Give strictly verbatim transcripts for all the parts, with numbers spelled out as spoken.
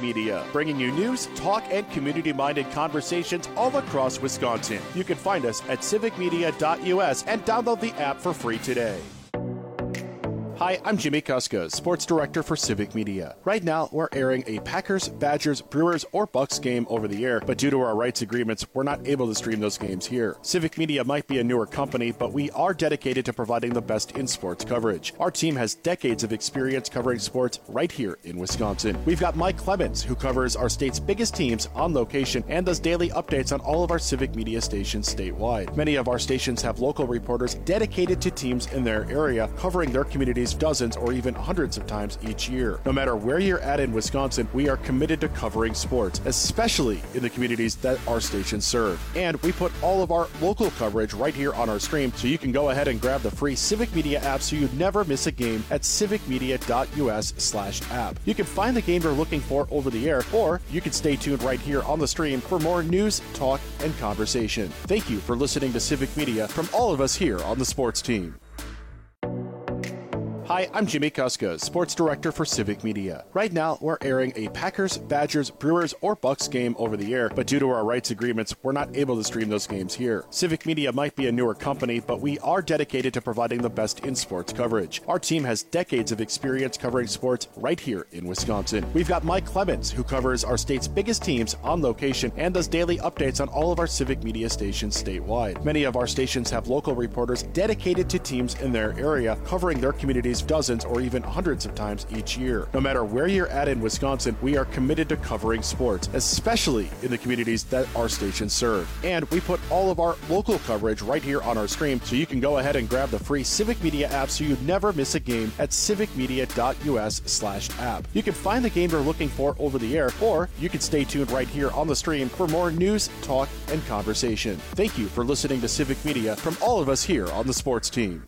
Media, bringing you news, talk, and community-minded conversations all across Wisconsin. You can find us at civic media dot U S and download the app for free today. Hi, I'm Jimmy Kuska, Sports Director for Civic Media. Right now, we're airing a Packers, Badgers, Brewers, or Bucks game over the air, but due to our rights agreements, we're not able to stream those games here. Civic Media might be a newer company, but we are dedicated to providing the best in sports coverage. Our team has decades of experience covering sports right here in Wisconsin. We've got Mike Clemens, who covers our state's biggest teams on location and does daily updates on all of our Civic Media stations statewide. Many of our stations have local reporters dedicated to teams in their area, covering their communities dozens or even hundreds of times each year. No matter where you're at in Wisconsin, we are committed to covering sports, especially in the communities that our stations serve. And we put all of our local coverage right here on our stream, so you can go ahead and grab the free Civic Media app so you never miss a game at civic media dot U S slash app. You can find the game you're looking for over the air, or you can stay tuned right here on the stream for more news, talk, and conversation. Thank you for listening to Civic Media from all of us here on the sports team. Hi, I'm Jimmy Kuska, Sports Director for Civic Media. Right now, we're airing a Packers, Badgers, Brewers, or Bucks game over the air, but due to our rights agreements, we're not able to stream those games here. Civic Media might be a newer company, but we are dedicated to providing the best in sports coverage. Our team has decades of experience covering sports right here in Wisconsin. We've got Mike Clemens, who covers our state's biggest teams on location and does daily updates on all of our Civic Media stations statewide. Many of our stations have local reporters dedicated to teams in their area, covering their communities dozens or even hundreds of times each year. No matter where you're at in Wisconsin, we are committed to covering sports, especially in the communities that our stations serve. And we put all of our local coverage right here on our stream, so you can go ahead and grab the free Civic Media app so you never miss a game at civic media dot U S slash app. You can find the game you're looking for over the air, or you can stay tuned right here on the stream for more news, talk, and conversation. Thank you for listening to Civic Media from all of us here on the sports team.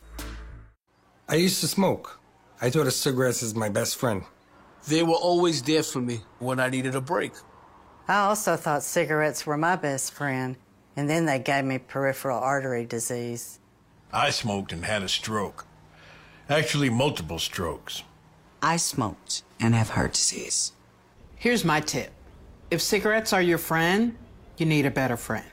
I used to smoke. I thought of cigarettes as my best friend. They were always there for me when I needed a break. I also thought cigarettes were my best friend, and then they gave me peripheral artery disease. I smoked and had a stroke. Actually, multiple strokes. I smoked and have heart disease. Here's my tip. If cigarettes are your friend, you need a better friend.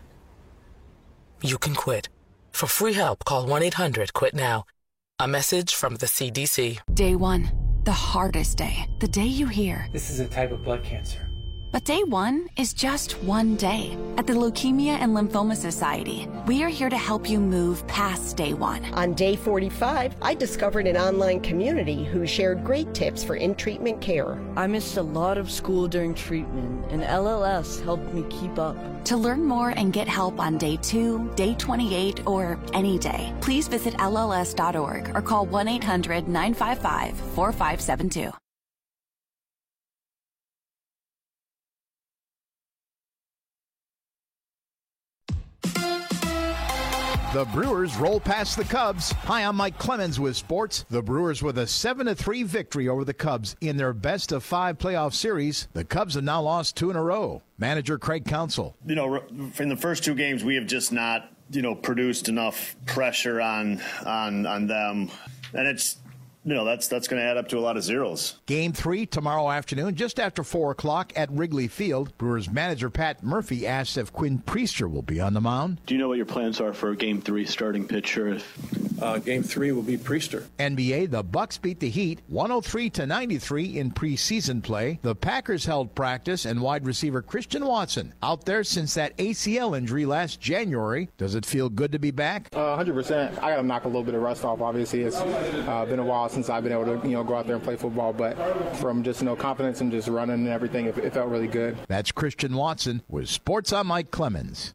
You can quit. For free help, call one eight hundred quit now. A message from the C D C. Day one, the hardest day. The day you hear, this is a type of blood cancer. But day one is just one day. At the Leukemia and Lymphoma Society, we are here to help you move past day one. On day forty-five, I discovered an online community who shared great tips for in-treatment care. I missed a lot of school during treatment, and L L S helped me keep up. To learn more and get help on day two, day twenty-eight, or any day, please visit L L S dot org or call one eight hundred nine five five four five seven two. The Brewers roll past the Cubs. Hi, I'm Mike Clemens with sports. The Brewers with a seven to three victory over the Cubs in their best of five playoff series. The Cubs have now lost two in a row. Manager Craig Counsell. You know, in the first two games, we have just not, you know, produced enough pressure on on on them. And it's, you know, that's that's going to add up to a lot of zeros. Game three tomorrow afternoon, just after four o'clock at Wrigley Field. Brewers manager Pat Murphy asks if Quinn Priester will be on the mound. Do you know what your plans are for game three starting pitcher? Uh, game three will be Priester. N B A, the Bucks beat the Heat one oh three to ninety-three in preseason play. The Packers held practice, and wide receiver Christian Watson out there since that A C L injury last January. Does it feel good to be back? Uh, one hundred percent. I got to knock a little bit of rust off. Obviously, it's uh, been a while since I've been able to, you know, go out there and play football, but from just, you know, confidence and just running and everything, it, it felt really good. That's Christian Watson with Sports on Mike Clemens.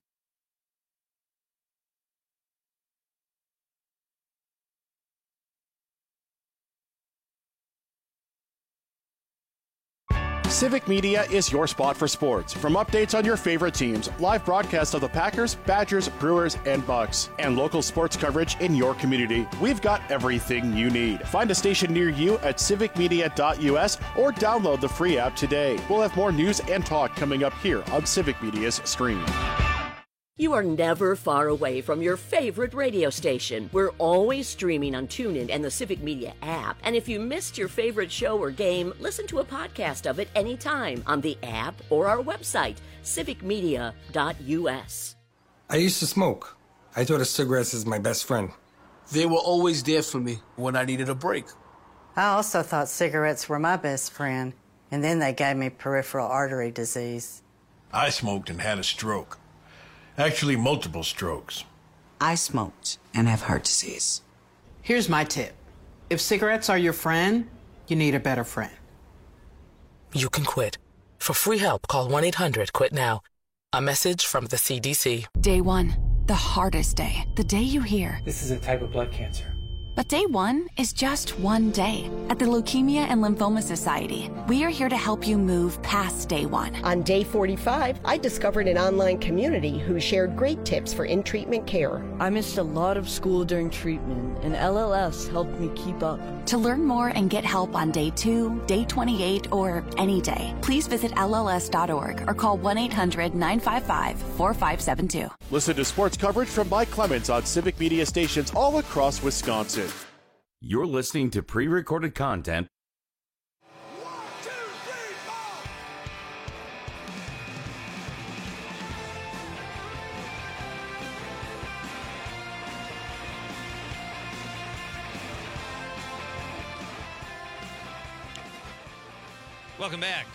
Civic Media is your spot for sports. From updates on your favorite teams, live broadcasts of the Packers, Badgers, Brewers, and Bucks, and local sports coverage in your community, we've got everything you need. Find a station near you at civic media dot U S or download the free app today. We'll have more news and talk coming up here on Civic Media's stream. You are never far away from your favorite radio station. We're always streaming on TuneIn and the Civic Media app. And if you missed your favorite show or game, listen to a podcast of it anytime on the app or our website, civic media dot u s. I used to smoke. I thought of cigarettes as my best friend. They were always there for me when I needed a break. I also thought cigarettes were my best friend, and then they gave me peripheral artery disease. I smoked and had a stroke. Actually, multiple strokes. I smoked and have heart disease. Here's my tip. If cigarettes are your friend, you need a better friend. You can quit. For free help, call one eight hundred quit now. A message from the C D C. Day one, the hardest day. The day you hear, this is a type of blood cancer. But day one is just one day. At the Leukemia and Lymphoma Society, we are here to help you move past day one. On day forty-five, I discovered an online community who shared great tips for in-treatment care. I missed a lot of school during treatment, and L L S helped me keep up. To learn more and get help on day two, day twenty-eight, or any day, please visit L L S dot org or call one eight hundred nine five five four five seven two. Listen to sports coverage from Mike Clemens on Civic Media stations all across Wisconsin. You're listening to pre-recorded content. Welcome back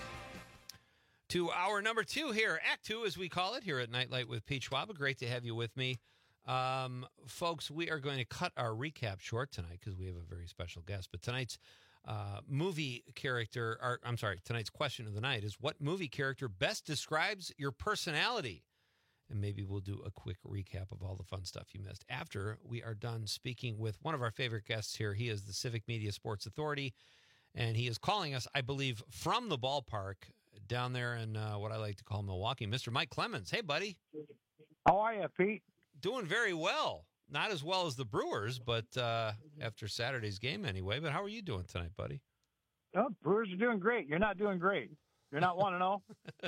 to hour number two here, Act Two, as we call it, here at Nightlight with Pete Schwab. Great to have you with me. Um, folks, we are going to cut our recap short tonight because we have a very special guest. But tonight's uh, movie character, or I'm sorry, tonight's question of the night is, what movie character best describes your personality? And maybe we'll do a quick recap of all the fun stuff you missed after we are done speaking with one of our favorite guests here. He is the Civic Media Sports Authority, and he is calling us, I believe, from the ballpark down there in uh, what I like to call Milwaukee. Mister Mike Clemens. Hey, buddy. How are you, Pete? Doing very well. Not as well as the Brewers, but uh, after Saturday's game anyway. But how are you doing tonight, buddy? Oh, Brewers are doing great. You're not doing great. You're not one and zero.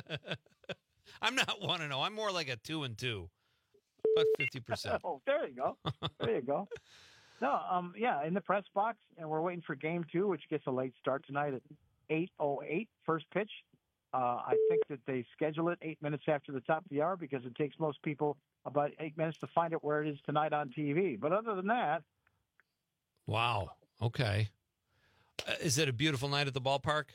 I'm not one and zero. I'm more like a two and two, about fifty percent. Oh, there you go. There you go. No, um, yeah, in the press box, and we're waiting for game two, which gets a late start tonight at eight oh eight, first pitch. Uh, I think that they schedule it eight minutes after the top of the hour because it takes most people about eight minutes to find out where it is tonight on T V. But other than that. Wow. Okay. Uh, is it a beautiful night at the ballpark?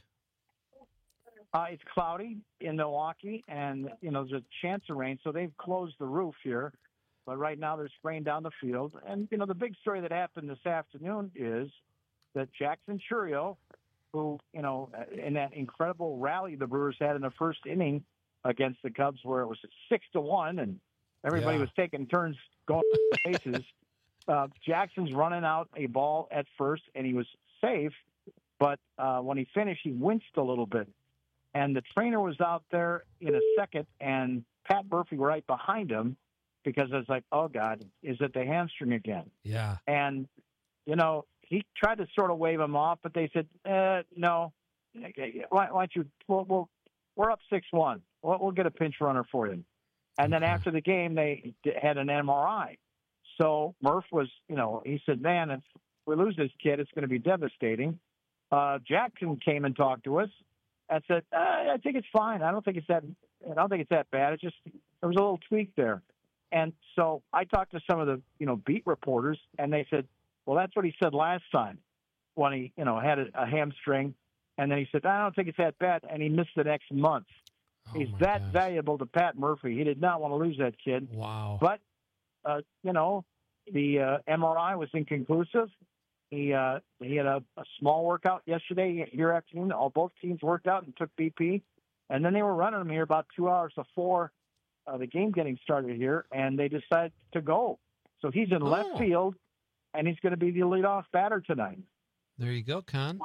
Uh, it's cloudy in Milwaukee, and, you know, there's a chance of rain, so they've closed the roof here. But right now they're spraying down the field. And, you know, the big story that happened this afternoon is that Jackson Chourio, who, you know, in that incredible rally the Brewers had in the first inning against the Cubs where it was six to one and everybody yeah. was taking turns going to bases, uh, Jackson's running out a ball at first, and he was safe. But uh, when he finished, he winced a little bit. And the trainer was out there in a second, and Pat Murphy right behind him, because I was like, oh, God, is it the hamstring again? Yeah. And, you know, he tried to sort of wave him off, but they said, uh, no. Why, why don't you we'll, we'll, we're up six one. We'll, we'll get a pinch runner for you. And then after the game, they had an M R I. So Murph was, you know, he said, man, if we lose this kid, it's going to be devastating. Uh, Jackson came and talked to us and said, uh, I think it's fine. I don't think it's that, I don't think it's that bad. It's just, there was a little tweak there. And so I talked to some of the, you know, beat reporters, and they said, well, that's what he said last time when he, you know, had a, a hamstring. And then he said, I don't think it's that bad. And he missed the next month. Oh, He's that gosh. valuable to Pat Murphy. He did not want to lose that kid. Wow. But, uh, you know, the uh, M R I was inconclusive. He uh, he had a, a small workout yesterday here afternoon. All both teams worked out and took B P. And then they were running him here about two hours before uh, the game getting started here, and they decided to go. So he's in oh. left field, and he's going to be the leadoff batter tonight. There you go, Con.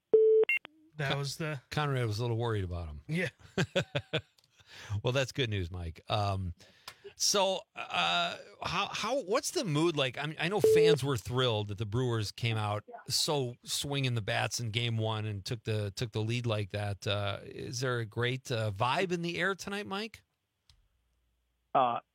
That Con- was the Conrad was a little worried about him. Yeah. Well, that's good news, Mike. Um, so, uh, how how what's the mood like? I mean, I know fans were thrilled that the Brewers came out so swinging the bats in Game One and took the took the lead like that. Uh, is there a great uh, vibe in the air tonight, Mike? Uh,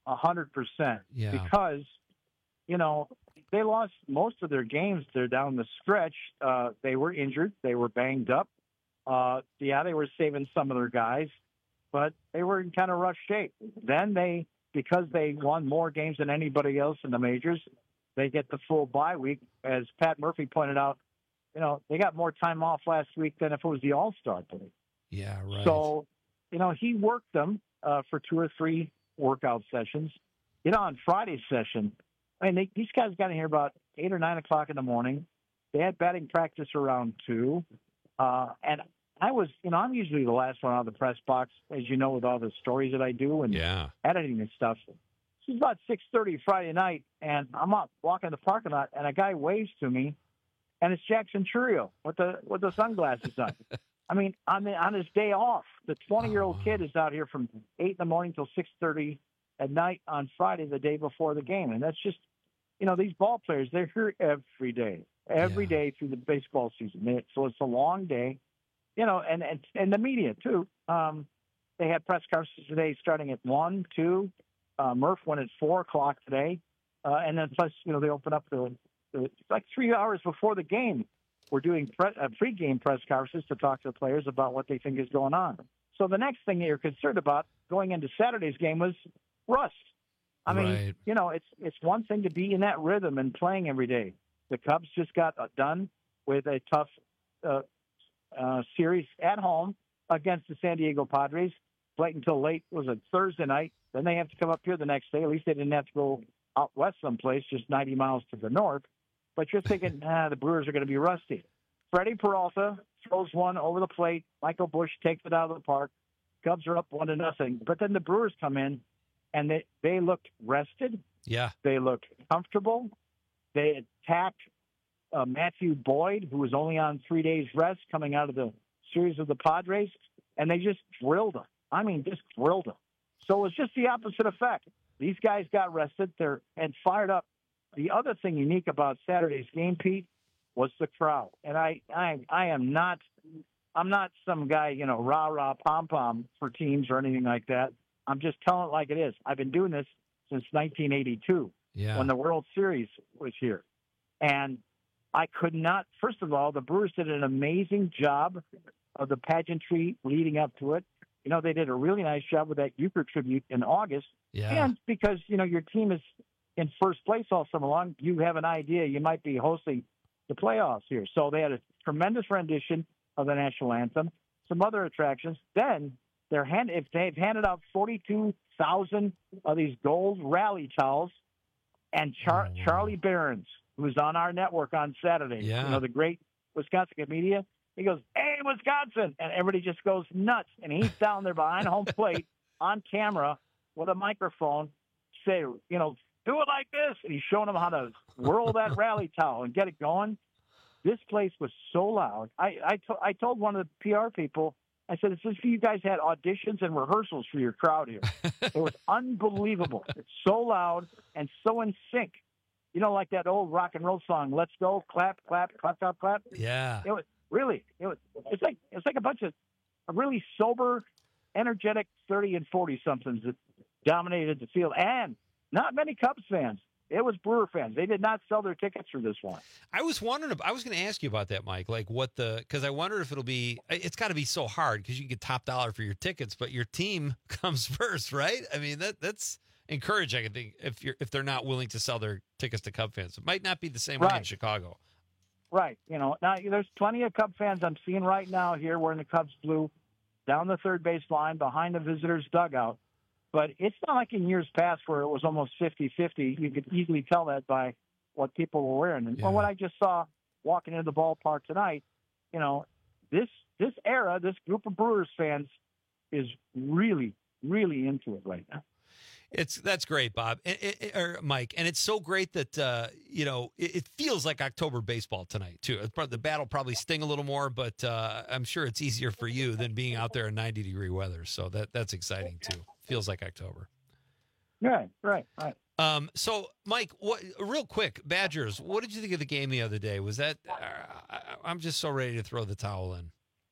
a hundred percent. Yeah. Because, you know, they lost most of their games there down the stretch. Uh, they were injured. They were banged up. Uh, yeah, they were saving some of their guys, but they were in kind of rough shape. Then they, because they won more games than anybody else in the majors, they get the full bye week. As Pat Murphy pointed out, you know, they got more time off last week than if it was the All-Star break. Yeah, right. So, you know, he worked them uh, for two or three workout sessions. You know, on Friday's session, I mean, they, these guys got in here about eight or nine o'clock in the morning. They had batting practice around two. Uh, and I was, you know, I'm usually the last one out of the press box, as you know, with all the stories that I do and yeah. editing and stuff. It's about six thirty Friday night, and I'm out walking the parking lot, and a guy waves to me, and it's Jackson Churio with the with the sunglasses on. I mean, on the on his day off, the twenty-year-old kid is out here from eight in the morning till six thirty at night on Friday, the day before the game, and that's just, you know, these ball players, they're here every day, every yeah. day through the baseball season. They, so it's a long day, you know, and and, and the media too. Um, they had press conferences today starting at one, two. Uh, Murph went at four o'clock today, uh, and then plus, you know, they open up the, the like three hours before the game. We're doing pre- uh, pre-game press conferences to talk to the players about what they think is going on. So the next thing that you're concerned about going into Saturday's game was rust. I mean, right. you know, it's it's one thing to be in that rhythm and playing every day. The Cubs just got done with a tough uh, uh, series at home against the San Diego Padres. Played until late. It was a Thursday night. Then they have to come up here the next day. At least they didn't have to go out west someplace, just ninety miles to the north. But you're thinking, ah, the Brewers are going to be rusty. Freddie Peralta throws one over the plate. Michael Busch takes it out of the park. Cubs are up one to nothing. But then the Brewers come in, and they, they looked rested. Yeah. They looked comfortable. They attacked uh, Matthew Boyd, who was only on three days rest coming out of the series of the Padres, and they just drilled him. I mean, just drilled him. So it was just the opposite effect. These guys got rested there and fired up. The other thing unique about Saturday's game, Pete, was the crowd. And I, I, I am not, I'm not some guy, you know, rah rah pom pom for teams or anything like that. I'm just telling it like it is. I've been doing this since nineteen eighty-two, yeah. when the World Series was here, and I could not. First of all, the Brewers did an amazing job of the pageantry leading up to it. You know, they did a really nice job with that Euchre tribute in August. Yeah. And because, you know, your team is in first place all summer long, you have an idea you might be hosting the playoffs here. So they had a tremendous rendition of the national anthem, some other attractions. Then they're hand, if they've handed out forty-two thousand of these gold rally towels, and Char- oh, wow. Charlie Behrens, who's on our network on Saturday, yeah. you know, the great Wisconsin media, he goes, "Hey, Wisconsin!" And everybody just goes nuts. And he's down there behind home plate on camera with a microphone, say, you know, do it like this. And he's showing them how to whirl that rally towel and get it going. This place was so loud. I, I, to, I told one of the P R people, I said, it's as if you guys had auditions and rehearsals for your crowd here. It was unbelievable. It's so loud and so in sync. You know, like that old rock and roll song, "Let's Go, Clap, Clap, Clap, Clap, Clap." Yeah. It was really, it was, it's like, it's like a bunch of really sober, energetic thirty and forty somethings that dominated the field, and not many Cubs fans. It was Brewer fans. They did not sell their tickets for this one. I was wondering, I was going to ask you about that, Mike, like what the, because I wonder if it'll be, it's got to be so hard because you get top dollar for your tickets, but your team comes first, right? I mean, that that's encouraging, I think, if you're, if they're not willing to sell their tickets to Cub fans. It might not be the same right. way in Chicago. Right. You know, now there's plenty of Cub fans I'm seeing right now here wearing the Cubs blue down the third base line behind the visitors' dugout. But it's not like in years past where it was almost fifty-fifty. You could easily tell that by what people were wearing. And yeah. what I just saw walking into the ballpark tonight, you know, this this era, this group of Brewers fans is really, really into it right now. It's that's great, Bob, and, it, or Mike, and it's so great that uh, you know it, it feels like October baseball tonight too. The battle probably sting a little more, but uh, I'm sure it's easier for you than being out there in ninety degree weather. So that that's exciting too. Feels like October. Right, right, right. Um, so, Mike, what? Real quick, Badgers. What did you think of the game the other day? Was that? Uh, I'm just so ready to throw the towel in.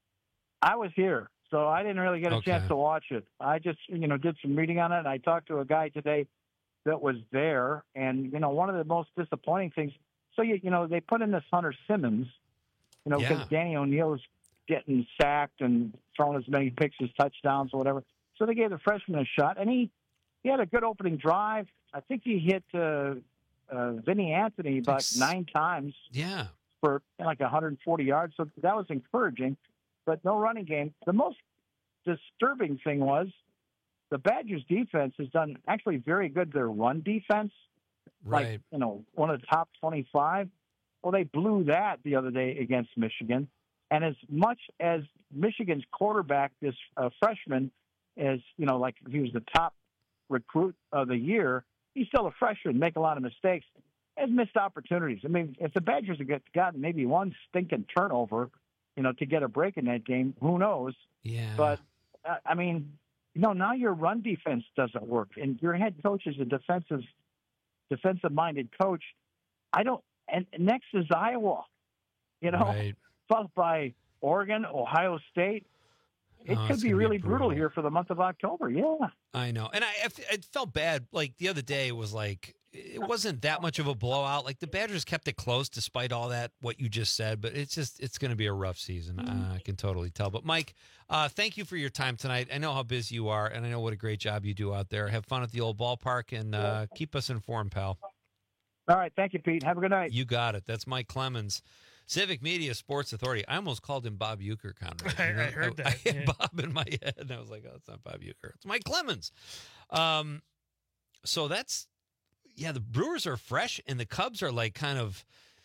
I was here. So I didn't really get a Okay. chance to watch it. I just, you know, did some reading on it. And I talked to a guy today that was there. And, you know, one of the most disappointing things, so, you, you know, they put in this Hunter Simmons, you know, Yeah. because Danny O'Neill was getting sacked and throwing as many picks as touchdowns or whatever. So they gave the freshman a shot, and he, he had a good opening drive. I think he hit uh, uh, Vinny Anthony about Thanks. nine times Yeah. for like one hundred forty yards. So that was encouraging, but no running game. The most disturbing thing was the Badgers defense has done actually very good. Their run defense, Right. like, you know, one of the top twenty-five. Well, they blew that the other day against Michigan. And as much as Michigan's quarterback, this uh, freshman, is, you know, like he was the top recruit of the year, he's still a freshman, make a lot of mistakes, has missed opportunities. I mean, if the Badgers had gotten maybe one stinking turnover, you know, to get a break in that game, who knows? Yeah. But, uh, I mean, you know, now your run defense doesn't work, and your head coach is a defensive, defensive-minded coach. I don't, and next is Iowa, you know, Right. followed by Oregon, Ohio State. It Oh, could it's be gonna be really brutal. brutal. here for the month of October. Yeah. I know. And I, I f- I felt bad. Like the other day was like, it wasn't that much of a blowout. Like the Badgers kept it close despite all that, what you just said, but it's just, it's going to be a rough season. Uh, I can totally tell. But Mike, uh, thank you for your time tonight. I know how busy you are, and I know what a great job you do out there. Have fun at the old ballpark, and uh, keep us informed, pal. All right. Thank you, Pete. Have a good night. You got it. That's Mike Clemens, Civic Media Sports Authority. I almost called him Bob Euchre, Conrad. I- You know, I heard that, I had yeah. Bob in my head, and I was like, oh, it's not Bob Euchre. It's Mike Clemens. Um, so that's, yeah, the Brewers are fresh, and the Cubs are like kind of,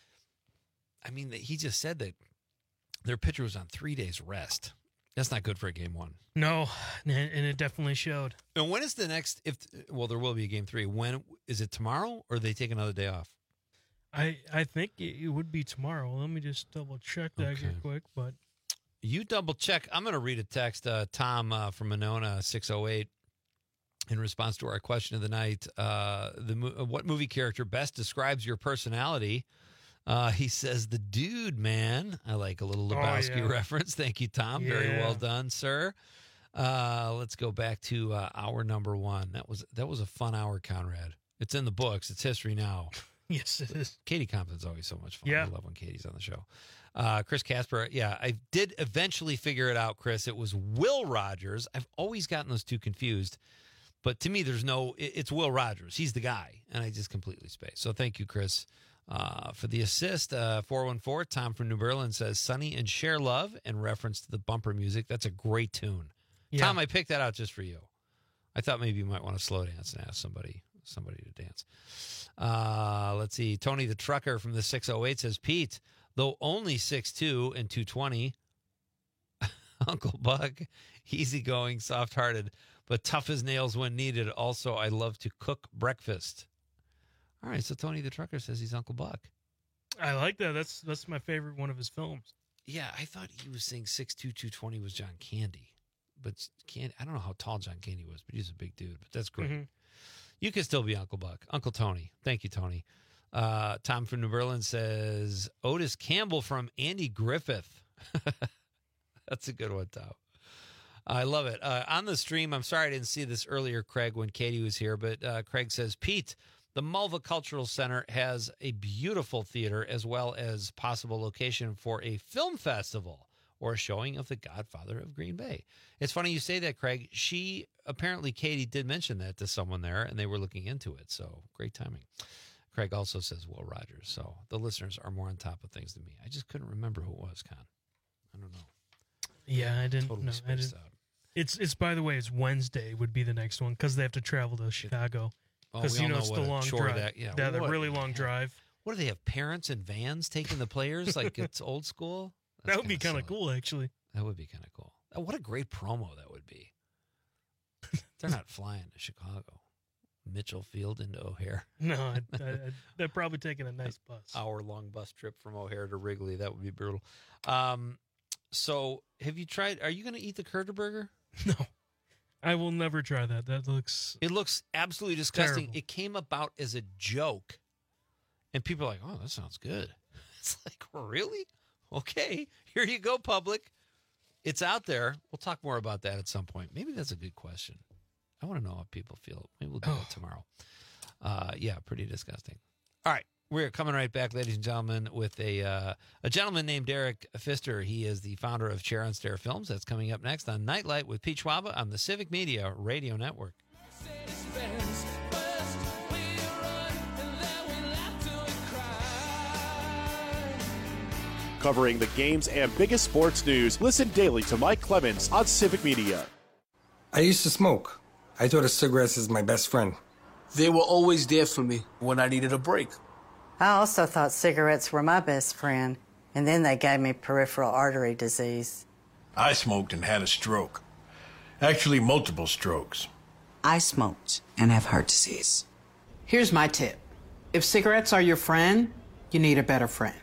I mean, he just said that their pitcher was on three days rest. That's not good for a game one. No, and and it definitely showed. And when is the next, if, well, there will be a game three. When, is it tomorrow, or they take another day off? I I think it it would be tomorrow. Let me just double check that Okay. real quick. But You double check. I'm going to read a text, uh, Tom uh, from Monona, six oh eight, in response to our question of the night. Uh, the mo- What movie character best describes your personality? Uh, he says, the dude, man. I like a little Oh, Lebowski yeah. reference. Thank you, Tom. Very Yeah. well done, sir. Uh, let's go back to uh, hour number one. That was that was a fun hour, Conrad. It's in the books. It's history now. yes, it is. Katie Compton's always so much fun. Yeah. I love when Katie's on the show. Uh, Chris Casper, yeah, I did eventually figure it out, Chris. It was Will Rogers. I've always gotten those two confused. But to me, there's no, it- it's Will Rogers. He's the guy. And I just completely spaced. So thank you, Chris, uh, for the assist. Uh, four one four, Tom from New Berlin says, Sunny and Share Love, in reference to the bumper music. That's a great tune. Yeah. Tom, I picked that out just for you. I thought maybe you might want to slow dance and ask somebody somebody to dance. Uh, let's see. Tony the Trucker from the six oh eight says, Pete, though only six two and two twenty, Uncle Buck, easygoing, soft-hearted, but tough as nails when needed. Also, I love to cook breakfast. All right, so Tony the Trucker says he's Uncle Buck. I like that. That's that's my favorite one of his films. Yeah, I thought he was saying six two, two twenty was John Candy. But Candy, I don't know how tall John Candy was, but he's a big dude. But that's great. Mhm. You can still be Uncle Buck. Uncle Tony. Thank you, Tony. Uh, Tom from New Berlin says, Otis Campbell from Andy Griffith. That's a good one, Tom. I love it. Uh, on the stream, I'm sorry I didn't see this earlier, Craig, when Katie was here, but uh, Craig says, Pete, the Mulva Cultural Center has a beautiful theater as well as possible location for a film festival or a showing of The Godfather of Green Bay. It's funny you say that, Craig. She, apparently Katie did mention that to someone there, and they were looking into it, so great timing. Craig also says Will Rogers, so the listeners are more on top of things than me. I just couldn't remember who it was, Con. I don't know. Yeah, I didn't Totally know. I spaced didn't. out. It's it's by the way, it's Wednesday would be the next one because they have to travel to Chicago. Oh, Because we you all know know it's what the a long chore drive. that- yeah, the what really the long heck? drive. What do they have, parents and vans taking the players like it's old school? That's That would be kind of silly. cool, actually. That would be kind of cool. Oh, what a great promo that would be. They're not flying to Chicago. Mitchell Field into O'Hare. No, I, I, I, they're probably taking a nice bus. Hour-long bus trip from O'Hare to Wrigley. That would be brutal. Um, so, have you tried? Are you going to eat the Kurta burger? No, I will never try that. That looks. It looks absolutely disgusting. Terrible. It came about as a joke, and people are like, "Oh, that sounds good." It's like, really? Okay, here you go, public. It's out there. We'll talk more about that at some point. Maybe that's a good question. I want to know how people feel. Maybe we'll do that tomorrow. Uh, yeah, pretty disgusting. All right. We're coming right back, ladies and gentlemen, with a uh, a gentleman named Derek Pfister. He is the founder of Chair on Stair Films. That's coming up next on Nightlight with Pete Schwaba on the Civic Media Radio Network. Covering the games and biggest sports news, listen daily to Mike Clemens on Civic Media. I used to smoke. I thought of cigarettes as my best friend. They were always there for me when I needed a break. I also thought cigarettes were my best friend, and then they gave me peripheral artery disease. I smoked and had a stroke. Actually, multiple strokes. I smoked and have heart disease. Here's my tip. If cigarettes are your friend, you need a better friend.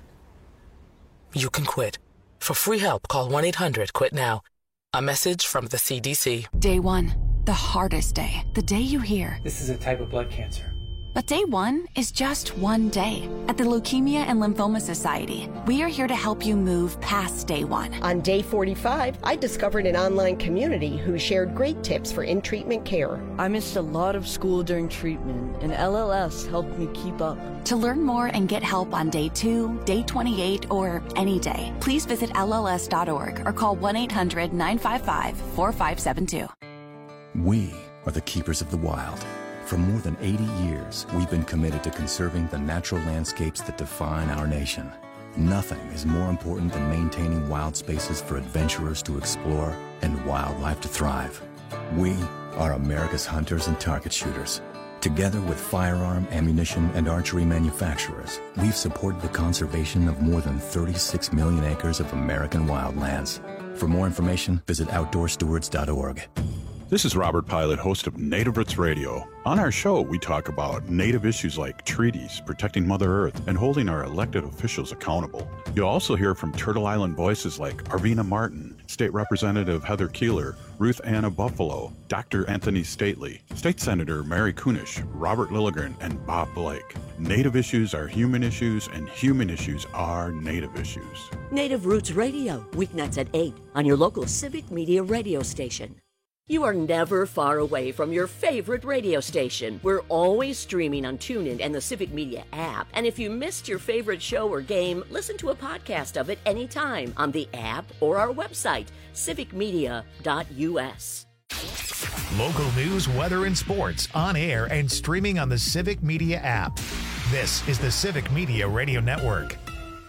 You can quit. For free help, call one eight hundred quit now. A message from the C D C. Day one, the hardest day. The day you hear, this is a type of blood cancer. But day one is just one day. At the Leukemia and Lymphoma Society, we are here to help you move past day one. On day forty-five, I discovered an online community who shared great tips for in-treatment care. I missed a lot of school during treatment, and L L S helped me keep up. To learn more and get help on day two, day twenty-eight, or any day, please visit L L S dot org or call one eight hundred nine five five four five seven two. We are the keepers of the wild. For more than eighty years, we've been committed to conserving the natural landscapes that define our nation. Nothing is more important than maintaining wild spaces for adventurers to explore and wildlife to thrive. We are America's hunters and target shooters. Together with firearm, ammunition, and archery manufacturers, we've supported the conservation of more than thirty-six million acres of American wildlands. For more information, visit outdoor stewards dot org. This is Robert Pilot, host of Native Roots Radio. On our show, we talk about Native issues like treaties, protecting Mother Earth, and holding our elected officials accountable. You'll also hear from Turtle Island voices like Arvina Martin, State Representative Heather Keeler, Ruth Anna Buffalo, Doctor Anthony Stately, State Senator Mary Kunish, Robert Lilligren, and Bob Blake. Native issues are human issues, and human issues are Native issues. Native Roots Radio, weeknights at eight on your local Civic Media radio station. You are never far away from your favorite radio station. We're always streaming on TuneIn and the Civic Media app. And if you missed your favorite show or game, listen to a podcast of it anytime on the app or our website, civic media dot u s. Local news, weather, and sports on air and streaming on the Civic Media app. This is the Civic Media Radio Network.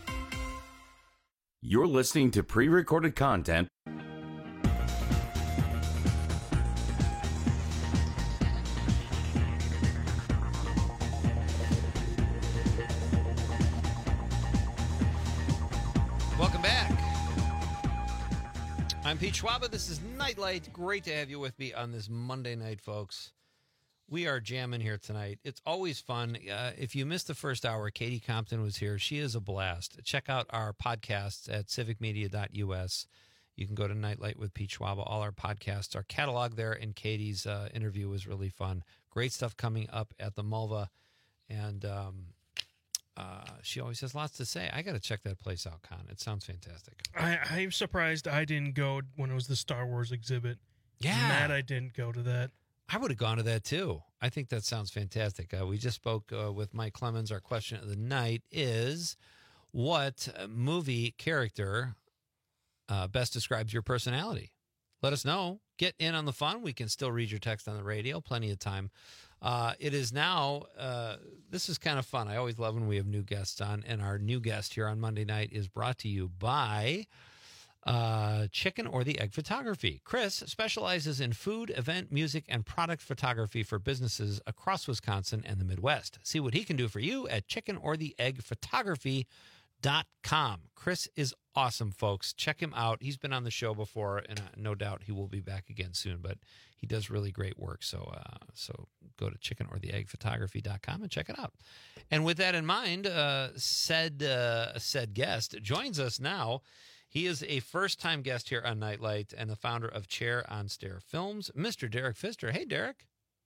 You're listening to pre-recorded content. Welcome back. I'm Pete Schwaba. This is Nightlight. Great to have you with me on this Monday night, folks. We are jamming here tonight. It's always fun. Uh, if you missed the first hour, Katie Compton was here. She is a blast. Check out our podcasts at civic media dot u s. You can go to Nightlight with Pete Schwaba. All our podcasts are cataloged there, and Katie's uh, interview was really fun. Great stuff coming up at the Mulva, and um, uh, she always has lots to say. I got to check that place out, Con. It sounds fantastic. I, I'm surprised I didn't go when it was the Star Wars exhibit. Yeah. Mad I didn't go to that. I would have gone to that, too. I think that sounds fantastic. Uh, we just spoke uh, with Mike Clemens. Our question of the night is, what movie character uh, best describes your personality? Let us know. Get in on the fun. We can still read your text on the radio. Plenty of time. Uh, it is now, uh, this is kind of fun. I always love when we have new guests on, and our new guest here on Monday night is brought to you by uh, Chicken or the Egg Photography. Chris specializes in food, event, music, and product photography for businesses across Wisconsin and the Midwest. See what he can do for you at chicken or the egg photography dot com. Chris is awesome, folks. Check him out. He's been on the show before, and no doubt he will be back again soon, but he does really great work. So uh, so go to chicken or the egg photography dot com and check it out. And with that in mind, uh, said uh, said guest joins us now. He is a first-time guest here on Nightlight and the founder of Chair on Stair Films, Mister Derek Pfister. Hey, Derek.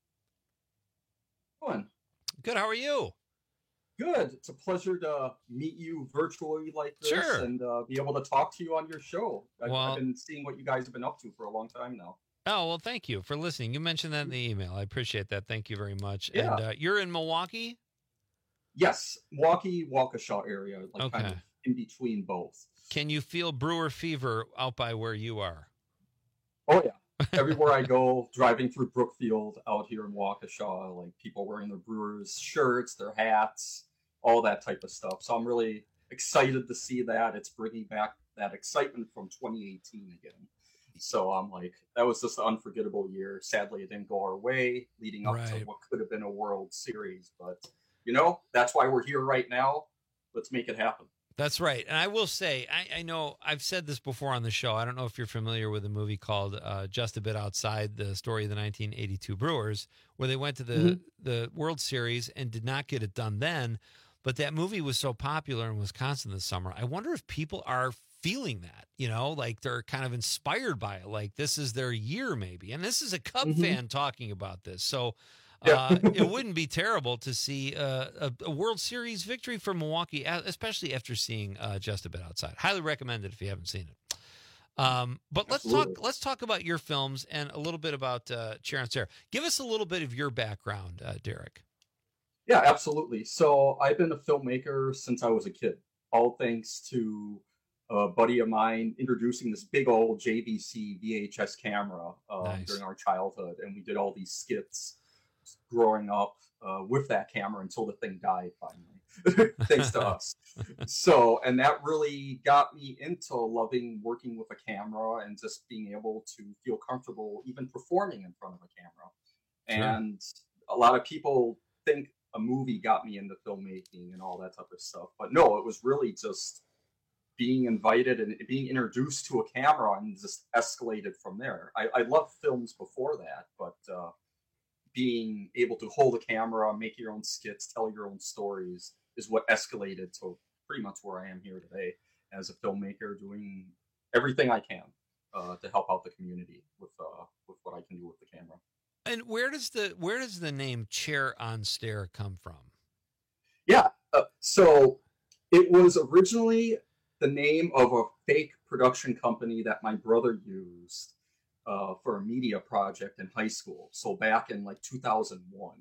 Fun. Good. How are you? Good. It's a pleasure to meet you virtually like this Sure. and uh, be able to talk to you on your show. I've, Well, I've been seeing what you guys have been up to for a long time now. Oh, well, thank you for listening. You mentioned that in the email. I appreciate that. Thank you very much. Yeah. And uh, you're in Milwaukee? Yes, Milwaukee, Waukesha area, like Okay. kind of in between both. Can you feel Brewer fever out by where you are? Oh yeah, everywhere I go, driving through Brookfield out here in Waukesha, like people wearing their Brewers shirts, their hats, all that type of stuff. So I'm really excited to see that. It's bringing back that excitement from twenty eighteen again. So I'm like, that was just an unforgettable year. Sadly, it didn't go our way, leading up to Right. what could have been a World Series. But you know, that's why we're here right now. Let's make it happen. That's right. And I will say, I, I know I've said this before on the show. I don't know if you're familiar with a movie called uh, Just a Bit Outside, the story of the nineteen eighty-two Brewers, where they went to the, Mhm. the World Series and did not get it done then. But that movie was so popular in Wisconsin this summer. I wonder if people are feeling that, you know, like they're kind of inspired by it. Like this is their year maybe. And this is a Cub Mhm. fan talking about this. So Yeah. uh, it wouldn't be terrible to see uh, a, a World Series victory for Milwaukee, a- especially after seeing uh, Just a Bit Outside. Highly recommend it if you haven't seen it. Um, but let's Absolutely. talk. Let's talk about your films and a little bit about uh, Chair on Stair. Give us a little bit of your background, uh, Derek. Yeah, absolutely. So I've been a filmmaker since I was a kid, all thanks to a buddy of mine introducing this big old J V C V H S camera uh, Nice. during our childhood. And we did all these skits growing up uh, with that camera until the thing died finally, thanks to us. So, and that really got me into loving working with a camera and just being able to feel comfortable even performing in front of a camera. Sure. And a lot of people think a movie got me into filmmaking and all that type of stuff. But no, it was really just being invited and being introduced to a camera and just escalated from there. I, I loved films before that, but uh, being able to hold a camera, make your own skits, tell your own stories is what escalated to pretty much where I am here today as a filmmaker, doing everything I can uh, to help out the community with uh, with what I can do with the camera. And where does the where does the name Chair on Stair come from? Yeah, uh, so it was originally the name of a fake production company that my brother used uh, for a media project in high school. So back in like two thousand one.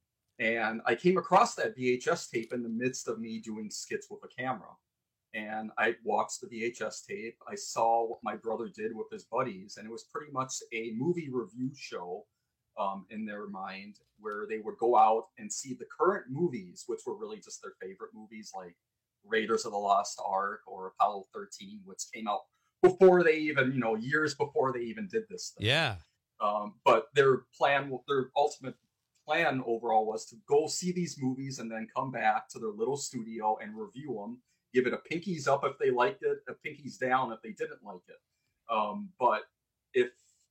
And I came across that V H S tape in the midst of me doing skits with a camera. And I watched the V H S tape. I saw what my brother did with his buddies, and it was pretty much a movie review show um, in their mind, where they would go out and see the current movies, which were really just their favorite movies, like Raiders of the Lost Ark or Apollo thirteen, which came out before they even, you know, years before they even did this thing. Yeah. Um, but their plan, their ultimate plan overall was to go see these movies and then come back to their little studio and review them, give it a pinkies up if they liked it, a pinkies down if they didn't like it. Um, but if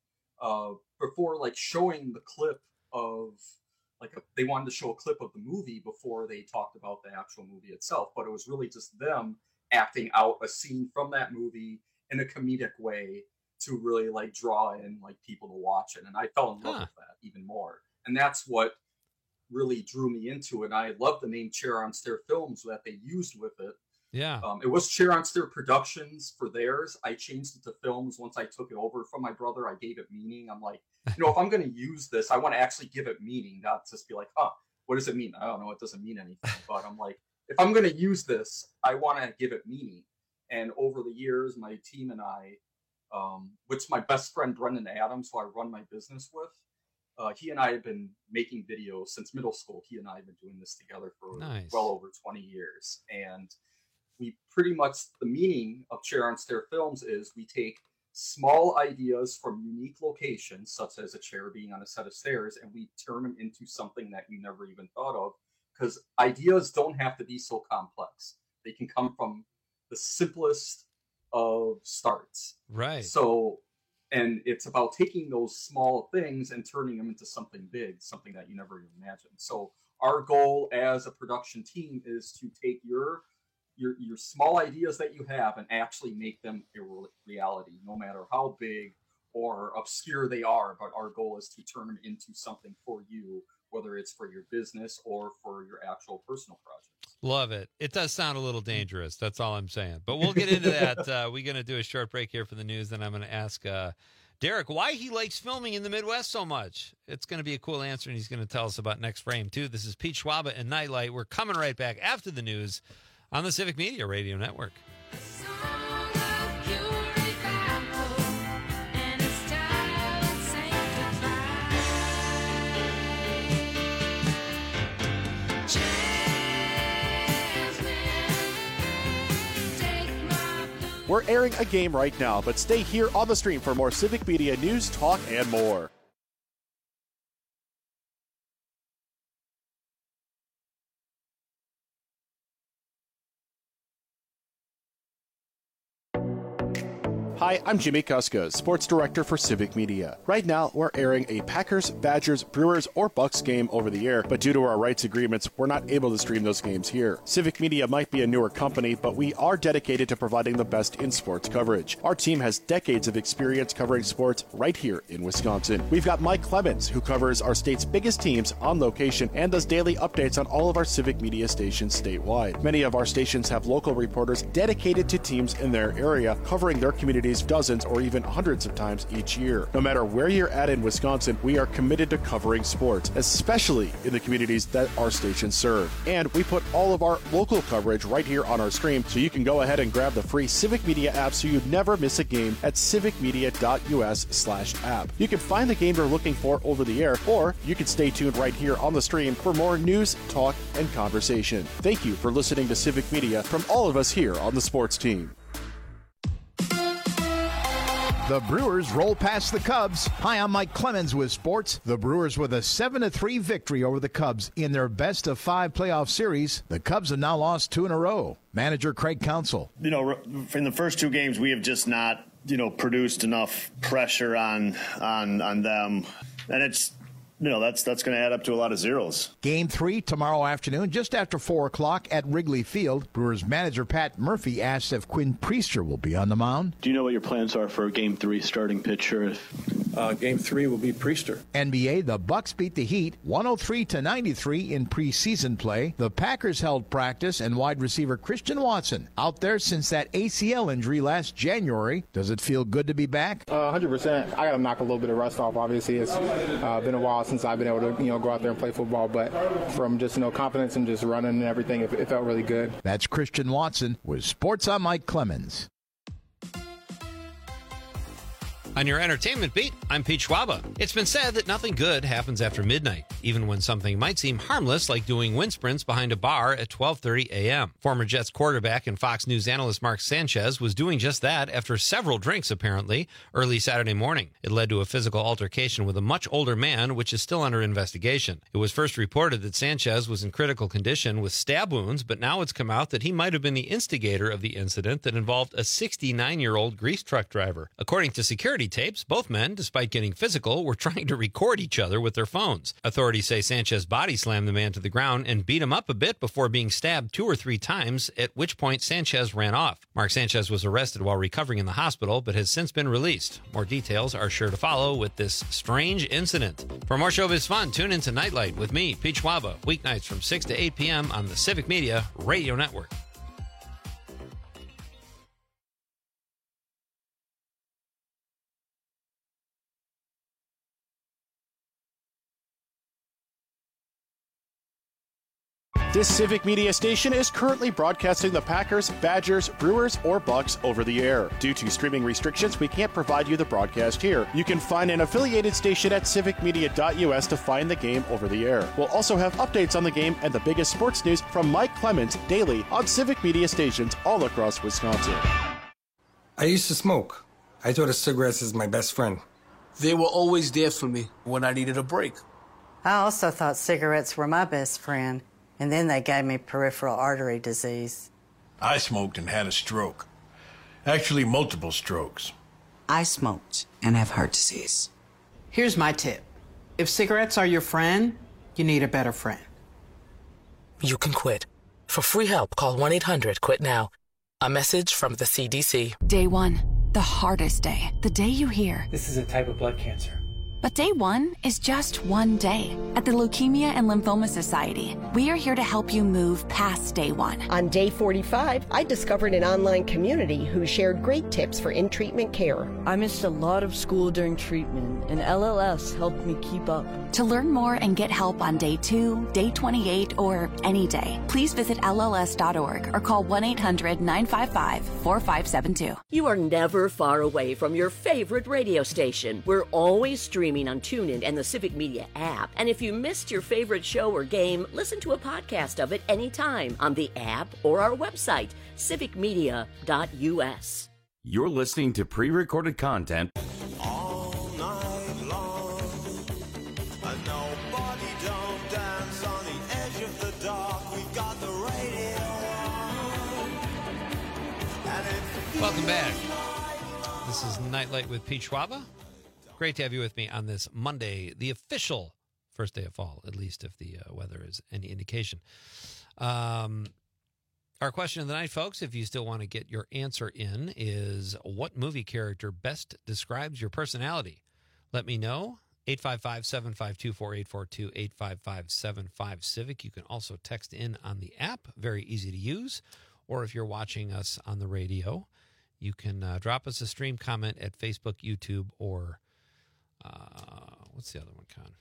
uh, before like showing the clip of like a, they wanted to show a clip of the movie before they talked about the actual movie itself, but it was really just them acting out a scene from that movie in a comedic way to really like draw in like people to watch it. And I fell in love Huh. with that even more. And that's what really drew me into it. I love the name Chair on Stair Films that they used with it. Yeah. Um, it was Chair on Stair Productions for theirs. I changed it to Films once I took it over from my brother. I gave it meaning. I'm like, you know, if I'm going to use this, I want to actually give it meaning, not just be like, oh, what does it mean? I don't know. It doesn't mean anything. But I'm like, if I'm going to use this, I want to give it meaning. And over the years, my team and I, um, which my best friend Brendan Adams, who I run my business with, uh, he and I have been making videos since middle school. He and I have been doing this together for Nice. well over twenty years. And we pretty much, the meaning of Chair on Stair Films is we take small ideas from unique locations, such as a chair being on a set of stairs, and we turn them into something that you never even thought of. Because ideas don't have to be so complex. They can come from the simplest of starts. Right. So, and it's about taking those small things and turning them into something big, something that you never even imagined. So our goal as a production team is to take your your your small ideas that you have and actually make them a re- reality, no matter how big or obscure they are. But our goal is to turn them into something for you, whether it's for your business or for your actual personal projects. Love it. It does sound a little dangerous. That's all I'm saying. But we'll get into that. Uh, we're going to do a short break here for the news. Then I'm going to ask uh, Derek, why he likes filming in the Midwest so much. It's going to be a cool answer, and he's going to tell us about Next Frame, too. This is Pete Schwaba and Nightlight. We're coming right back after the news on the Civic Media Radio Network. We're airing a game right now, but stay here on the stream for more Civic Media news, talk, and more. Hi, I'm Jimmy Kuska, Sports Director for Civic Media. Right now, we're airing a Packers, Badgers, Brewers, or Bucks game over the air, but due to our rights agreements, we're not able to stream those games here. Civic Media might be a newer company, but we are dedicated to providing the best in sports coverage. Our team has decades of experience covering sports right here in Wisconsin. We've got Mike Clemens, who covers our state's biggest teams on location and does daily updates on all of our Civic Media stations statewide. Many of our stations have local reporters dedicated to teams in their area, covering their communities dozens or even hundreds of times each year. No matter where you're at in Wisconsin, we are committed to covering sports, especially in the communities that our stations serve. And we put all of our local coverage right here on our stream, so you can go ahead and grab the free Civic Media app so you never miss a game at civicmedia.us slash app. You can find the game you're looking for over the air, or you can stay tuned right here on the stream for more news, talk, and conversation. Thank you for listening to Civic Media from all of us here on the sports team. The Brewers roll past the Cubs. Hi, I'm Mike Clemens with sports. The Brewers with a seven to three victory over the Cubs in their best of five playoff series. The Cubs have now lost two in a row. Manager Craig Counsell. You know, in the first two games, we have just not, you know, produced enough pressure on on on them. And it's, you know, that's that's going to add up to a lot of zeros. Game three tomorrow afternoon, just after four o'clock at Wrigley Field. Brewers manager Pat Murphy asks if Quinn Priester will be on the mound. Do you know what your plans are for game three starting pitcher? Uh, game three will be Priester. N B A, the Bucks beat the Heat one oh three to ninety-three in preseason play. The Packers held practice, and wide receiver Christian Watson out there since that A C L injury last January. Does it feel good to be back? Uh, one hundred percent. I got to knock a little bit of rust off. Obviously, it's uh, been a while since I've been able to, you know, go out there and play football, but from just, you know, confidence and just running and everything, it, it felt really good. That's Christian Watson with Sports on Mike Clemens. On your entertainment beat, I'm Pete Schwaba. It's been said that nothing good happens after midnight, even when something might seem harmless like doing wind sprints behind a bar at twelve thirty a.m. Former Jets quarterback and Fox News analyst Mark Sanchez was doing just that after several drinks, apparently, early Saturday morning. It led to a physical altercation with a much older man, which is still under investigation. It was first reported that Sanchez was in critical condition with stab wounds, but now it's come out that he might have been the instigator of the incident that involved a sixty-nine-year-old grease truck driver. According to security tapes, both men, despite getting physical, were trying to record each other with their phones. Authorities say Sanchez body slammed the man to the ground and beat him up a bit before being stabbed two or three times, at which point Sanchez ran off. Mark Sanchez was arrested while recovering in the hospital, but has since been released. More details are sure to follow with this strange incident. For more showbiz fun, tune into Nightlight with me, Pete Schwaba, weeknights from six to eight p.m. on the Civic Media Radio Network. This Civic Media station is currently broadcasting the Packers, Badgers, Brewers, or Bucks over the air. Due to streaming restrictions, we can't provide you the broadcast here. You can find an affiliated station at civic media dot u s to find the game over the air. We'll also have updates on the game and the biggest sports news from Mike Clemens daily on Civic Media stations all across Wisconsin. I used to smoke. I thought of cigarettes as my best friend. They were always there for me when I needed a break. I also thought cigarettes were my best friend. And then they gave me peripheral artery disease. I smoked and had a stroke. Actually, multiple strokes. I smoked and have heart disease. Here's my tip. If cigarettes are your friend, you need a better friend. You can quit. For free help, call one eight hundred quit now. A message from the C D C. Day one, the hardest day. The day you hear, this is a type of blood cancer. But day one is just one day. At the Leukemia and Lymphoma Society, we are here to help you move past day one. On day forty-five, I discovered an online community who shared great tips for in-treatment care. I missed a lot of school during treatment, and L L S helped me keep up. To learn more and get help on day two, day twenty-eight, or any day, please visit L L S dot org or call one eight hundred nine five five four five seven two. You are never far away from your favorite radio station. We're always streaming on TuneIn and the Civic Media app. And if you missed your favorite show or game, listen to a podcast of it anytime on the app or our website, civic media dot u s. You're listening to pre-recorded content. All night long, and nobody don't dance on the edge of the dark. We've got the radio on, and it Welcome back. This is Nightlight with Pete Schwaba. Great to have you with me on this Monday, the official first day of fall, at least if the uh, weather is any indication. Um, our question of the night, folks, if you still want to get your answer in, is what movie character best describes your personality? Let me know. eight five five, seven five two, four eight four two, eight five five, seven five Civic. You can also text in on the app, very easy to use. Or if you're watching us on the radio, you can uh, drop us a stream comment at Facebook, YouTube, or Uh, what's the other one, Con?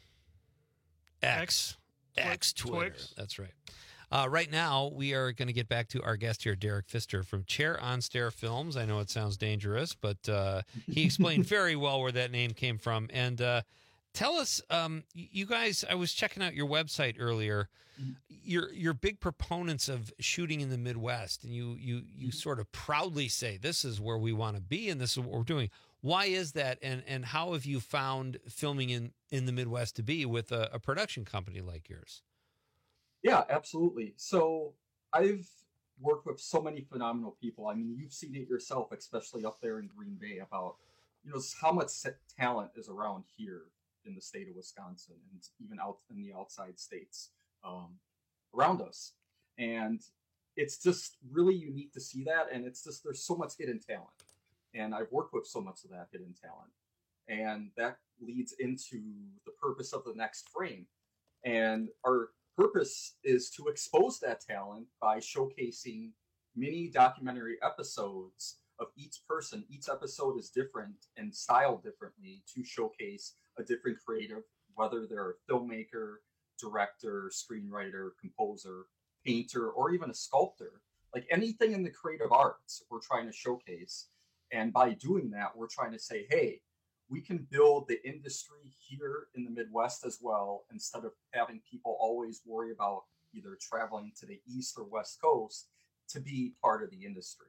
X. X, X Twitter. Twix. That's right. Uh, right now, we are going to get back to our guest here, Derek Pfister from Chair on Stair Films. I know it sounds dangerous, but uh, he explained very well where that name came from. And uh, tell us, um, you guys, I was checking out your website earlier. You're you're big proponents of shooting in the Midwest, and you you you sort of proudly say, this is where we want to be, and this is what we're doing. Why is that, and and how have you found filming in, in the Midwest to be with a, a production company like yours? Yeah, absolutely. So I've worked with so many phenomenal people. I mean, you've seen it yourself, especially up there in Green Bay, about you know how much talent is around here in the state of Wisconsin, and even out in the outside states um, around us. And it's just really unique to see that, and it's just there's so much hidden talent. And I've worked with so much of that hidden talent. And that leads into the purpose of the next frame. And our purpose is to expose that talent by showcasing mini documentary episodes of each person. Each episode is different and styled differently to showcase a different creative, whether they're a filmmaker, director, screenwriter, composer, painter, or even a sculptor. Like anything in the creative arts, we're trying to showcase. And by doing that, we're trying to say, hey, we can build the industry here in the Midwest as well, instead of having people always worry about either traveling to the East or West Coast to be part of the industry.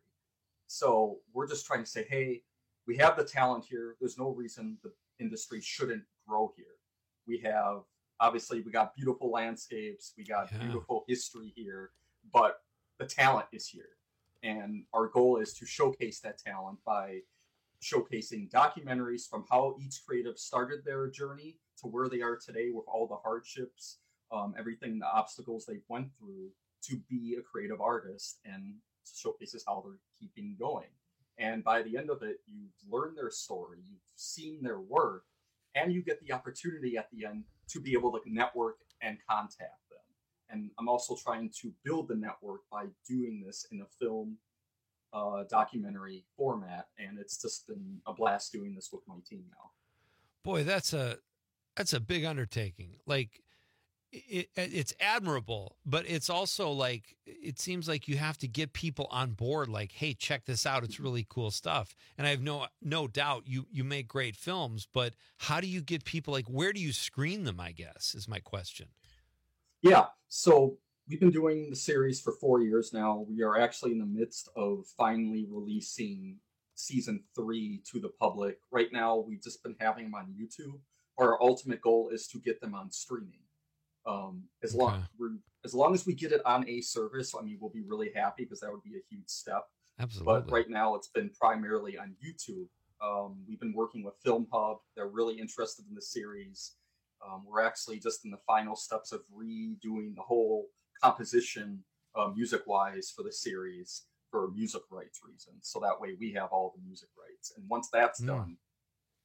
So we're just trying to say, hey, we have the talent here. There's no reason the industry shouldn't grow here. We have, obviously, we got beautiful landscapes. We got yeah. beautiful history here, but the talent is here. And our goal is to showcase that talent by showcasing documentaries from how each creative started their journey to where they are today with all the hardships, um, everything, the obstacles they went through to be a creative artist, and showcases how they're keeping going. And by the end of it, you've learned their story, you've seen their work, and you get the opportunity at the end to be able to network and contact them. And I'm also trying to build the network by doing this in a film uh, documentary format. And it's just been a blast doing this with my team now. Boy, that's a that's a big undertaking. Like, it, it's admirable, but it's also like, it seems like you have to get people on board. Like, hey, check this out. It's really cool stuff. And I have no no doubt you you make great films, but how do you get people, like, where do you screen them, I guess, is my question. Yeah, so we've been doing the series for four years now. We are actually in the midst of finally releasing season three to the public. Right now, we've just been having them on YouTube. Our ultimate goal is to get them on streaming. Um, as long okay. we're, as long as we get it on a service, I mean, we'll be really happy, because that would be a huge step. Absolutely. But right now, it's been primarily on YouTube. Um, we've been working with Film Hub. They're really interested in the series. Um, we're actually just in the final steps of redoing the whole composition, uh, music-wise, for the series for music rights reasons. So that way we have all the music rights. And once that's mm. done,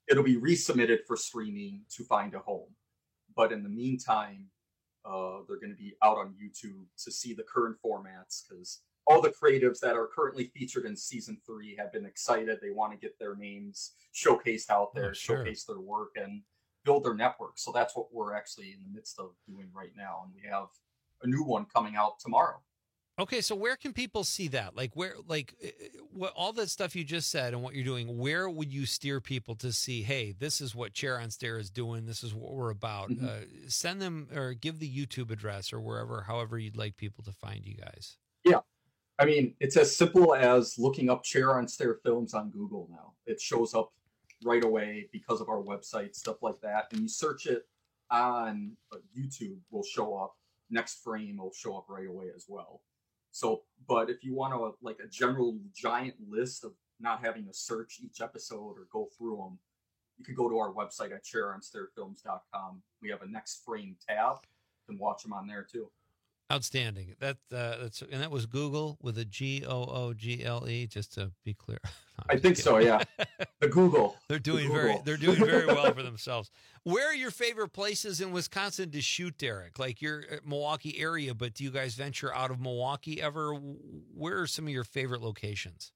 it'll be resubmitted for streaming to find a home. But in the meantime, uh, they're going to be out on YouTube to see the current formats, because all the creatives that are currently featured in season three have been excited. They want to get their names showcased out there, Oh, sure. showcase their work, and build their network. So that's what we're actually in the midst of doing right now. And we have a new one coming out tomorrow. Okay, so where can people see that? Like where, like uh, what all that stuff you just said and what you're doing. Where would you steer people to see? Hey, this is what Chair on Stair is doing. This is what we're about. Mhm. Uh, send them or give the YouTube address or wherever, however you'd like people to find you guys. Yeah. I mean, it's as simple as looking up Chair on Stair Films on Google now. It shows up right away because of our website, stuff like that. And you search it on uh, YouTube, will show up. Next Frame will show up right away as well. So, but if you want to, like a general giant list of not having to search each episode or go through them, you could go to our website at chair on stair films dot com. We have a Next Frame tab. You can watch them on there too. Outstanding. That uh, that's and that was Google with a G O O G L E. Just to be clear, No, I'm I just think so, kidding. yeah. The Google. They're doing The very Google. they're doing very well for themselves. Where are your favorite places in Wisconsin to shoot, Derek? Like you're at Milwaukee area, but do you guys venture out of Milwaukee ever? Where are some of your favorite locations?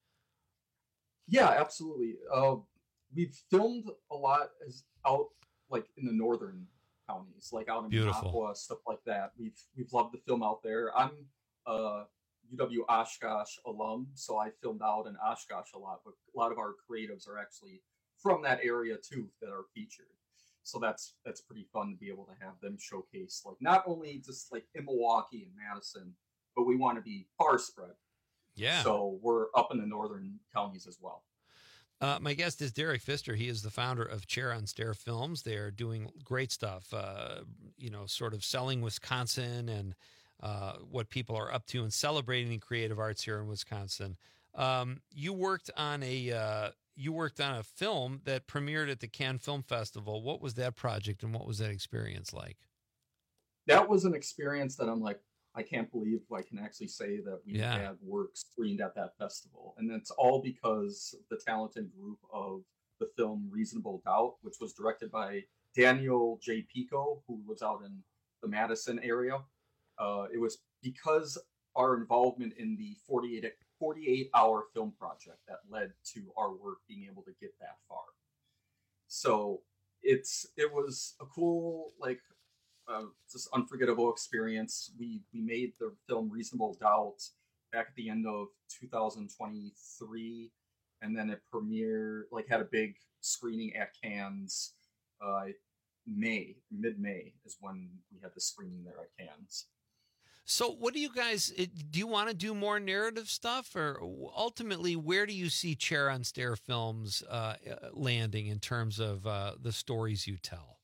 Yeah, absolutely. Uh, we've filmed a lot as out like in the northern counties, like out in Beautiful. Minocqua, stuff like that. We've we've loved to film out there. I'm a U W Oshkosh alum, so I filmed out in Oshkosh a lot. But a lot of our creatives are actually from that area too that are featured. So that's that's pretty fun to be able to have them showcase, like not only just like in Milwaukee and Madison, but we want to be far spread. Yeah. So we're up in the northern counties as well. Uh, my guest is Derek Pfister. He is the founder of Chair on Stair Films. They are doing great stuff, uh, you know, sort of selling Wisconsin and uh, what people are up to and celebrating the creative arts here in Wisconsin. Um, you worked on a uh, you worked on a film that premiered at the Cannes Film Festival. What was that project and what was that experience like? That was an experience that I'm like, I can't believe I can actually say that we Yeah. had work screened at that festival. And it's all because of the talented group of the film Reasonable Doubt, which was directed by Daniel J. Pico, who lives out in the Madison area. Uh, it was because our involvement in the forty-eight, forty-eight hour film project that led to our work being able to get that far. So it's it was a cool, like, uh, just unforgettable experience. We we made the film Reasonable Doubt back at the end of two thousand twenty-three, and then it premiered, like, had a big screening at Cannes. Uh, May, mid-May is when we had the screening there at Cannes. So what do you guys, it- do you want to do more narrative stuff, or ultimately where do you see Chair on Stair Films uh, uh, landing in terms of uh, the stories you tell?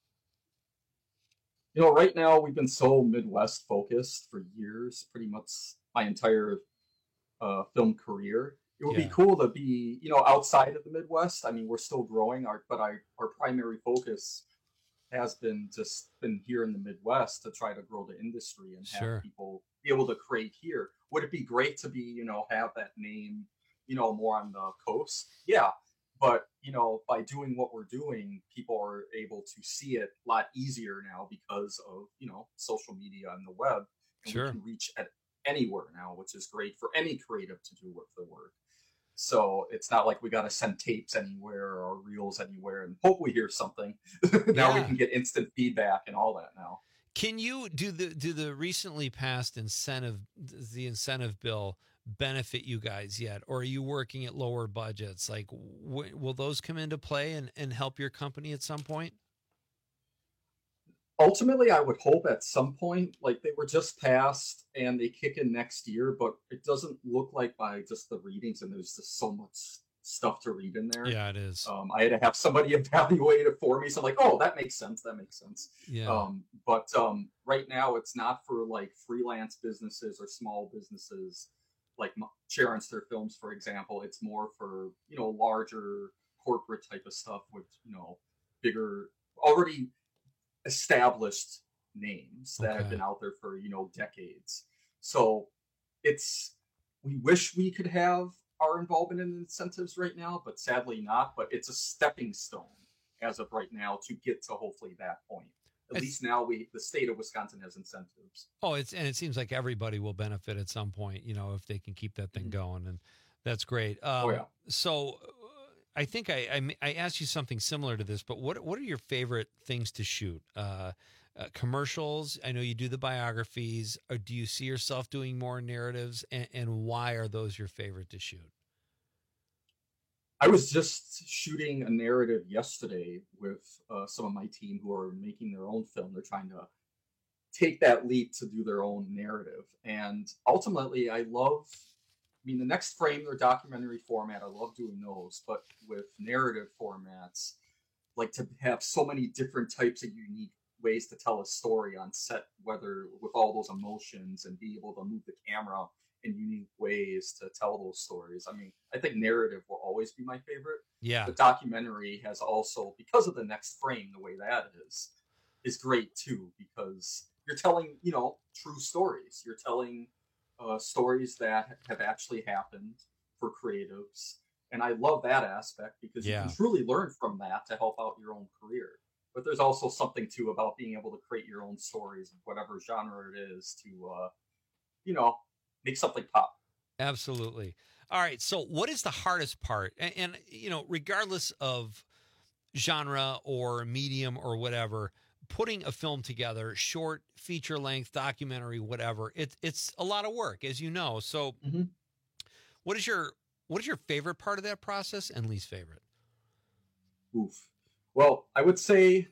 You know, right now we've been so Midwest focused for years, pretty much my entire uh, film career. It would Yeah. be cool to be, you know, outside of the Midwest. I mean, we're still growing, our, but I, our primary focus has been just been here in the Midwest to try to grow the industry and have Sure. people be able to create here. Would it be great to be, you know, have that name, you know, more on the coast? Yeah. But, you know, by doing what we're doing, people are able to see it a lot easier now because of, you know, social media and the web. And Sure. we can reach at anywhere now, which is great for any creative to do with the work. So it's not like we got to send tapes anywhere or reels anywhere and hope we hear something. Now we Yeah. can get instant feedback and all that now. Can you do the do the recently passed incentive the incentive bill benefit you guys yet, or are you working at lower budgets? Like, w- will those come into play and, and help your company at some point? Ultimately, I would hope at some point, like they were just passed and they kick in next year, but it doesn't look like by just the readings, and there's just so much stuff to read in there. Yeah, it is. Um, I had to have somebody evaluate it for me. So I'm like, oh, that makes sense. That makes sense. Yeah. Um, but um, right now, it's not for like freelance businesses or small businesses like M- Chair on Stair Films, for example. It's more for, you know, larger corporate type of stuff with, you know, bigger, already established names that have Okay. been out there for, you know, decades. So it's, we wish we could have our involvement in incentives right now, but sadly not. But it's a stepping stone as of right now to get to hopefully that point. At It's- least now we, the state of Wisconsin has incentives. Oh, it's and it seems like everybody will benefit at some point, you know, if they can keep that thing going, and that's great. Um, Oh, yeah. So, uh, I think I, I I asked you something similar to this, but what what are your favorite things to shoot? Uh, uh, commercials. I know you do the biographies. Or do you see yourself doing more narratives, and, and why are those your favorite to shoot? I was just shooting a narrative yesterday with uh, some of my team who are making their own film. They're trying to take that leap to do their own narrative. And ultimately, I love, I mean, the next frame, their documentary format, I love doing those. But with narrative formats, like to have so many different types of unique ways to tell a story on set, whether with all those emotions and be able to move the camera in unique ways to tell those stories. I mean, I think narrative will always be my favorite. Yeah. The documentary has also, because of the next frame, the way that is, is great too, because you're telling, you know, true stories. You're telling uh, stories that have actually happened for creatives. And I love that aspect because Yeah. you can truly learn from that to help out your own career. But there's also something too about being able to create your own stories, whatever genre it is, to, uh, you know, make something pop. Absolutely. All right. So, what is the hardest part? And, and you know, regardless of genre or medium or whatever, putting a film together, short, feature length, documentary, whatever, it's it's a lot of work, as you know. So, mm-hmm. what is your what is your favorite part of that process and least favorite? Oof. Well, I would say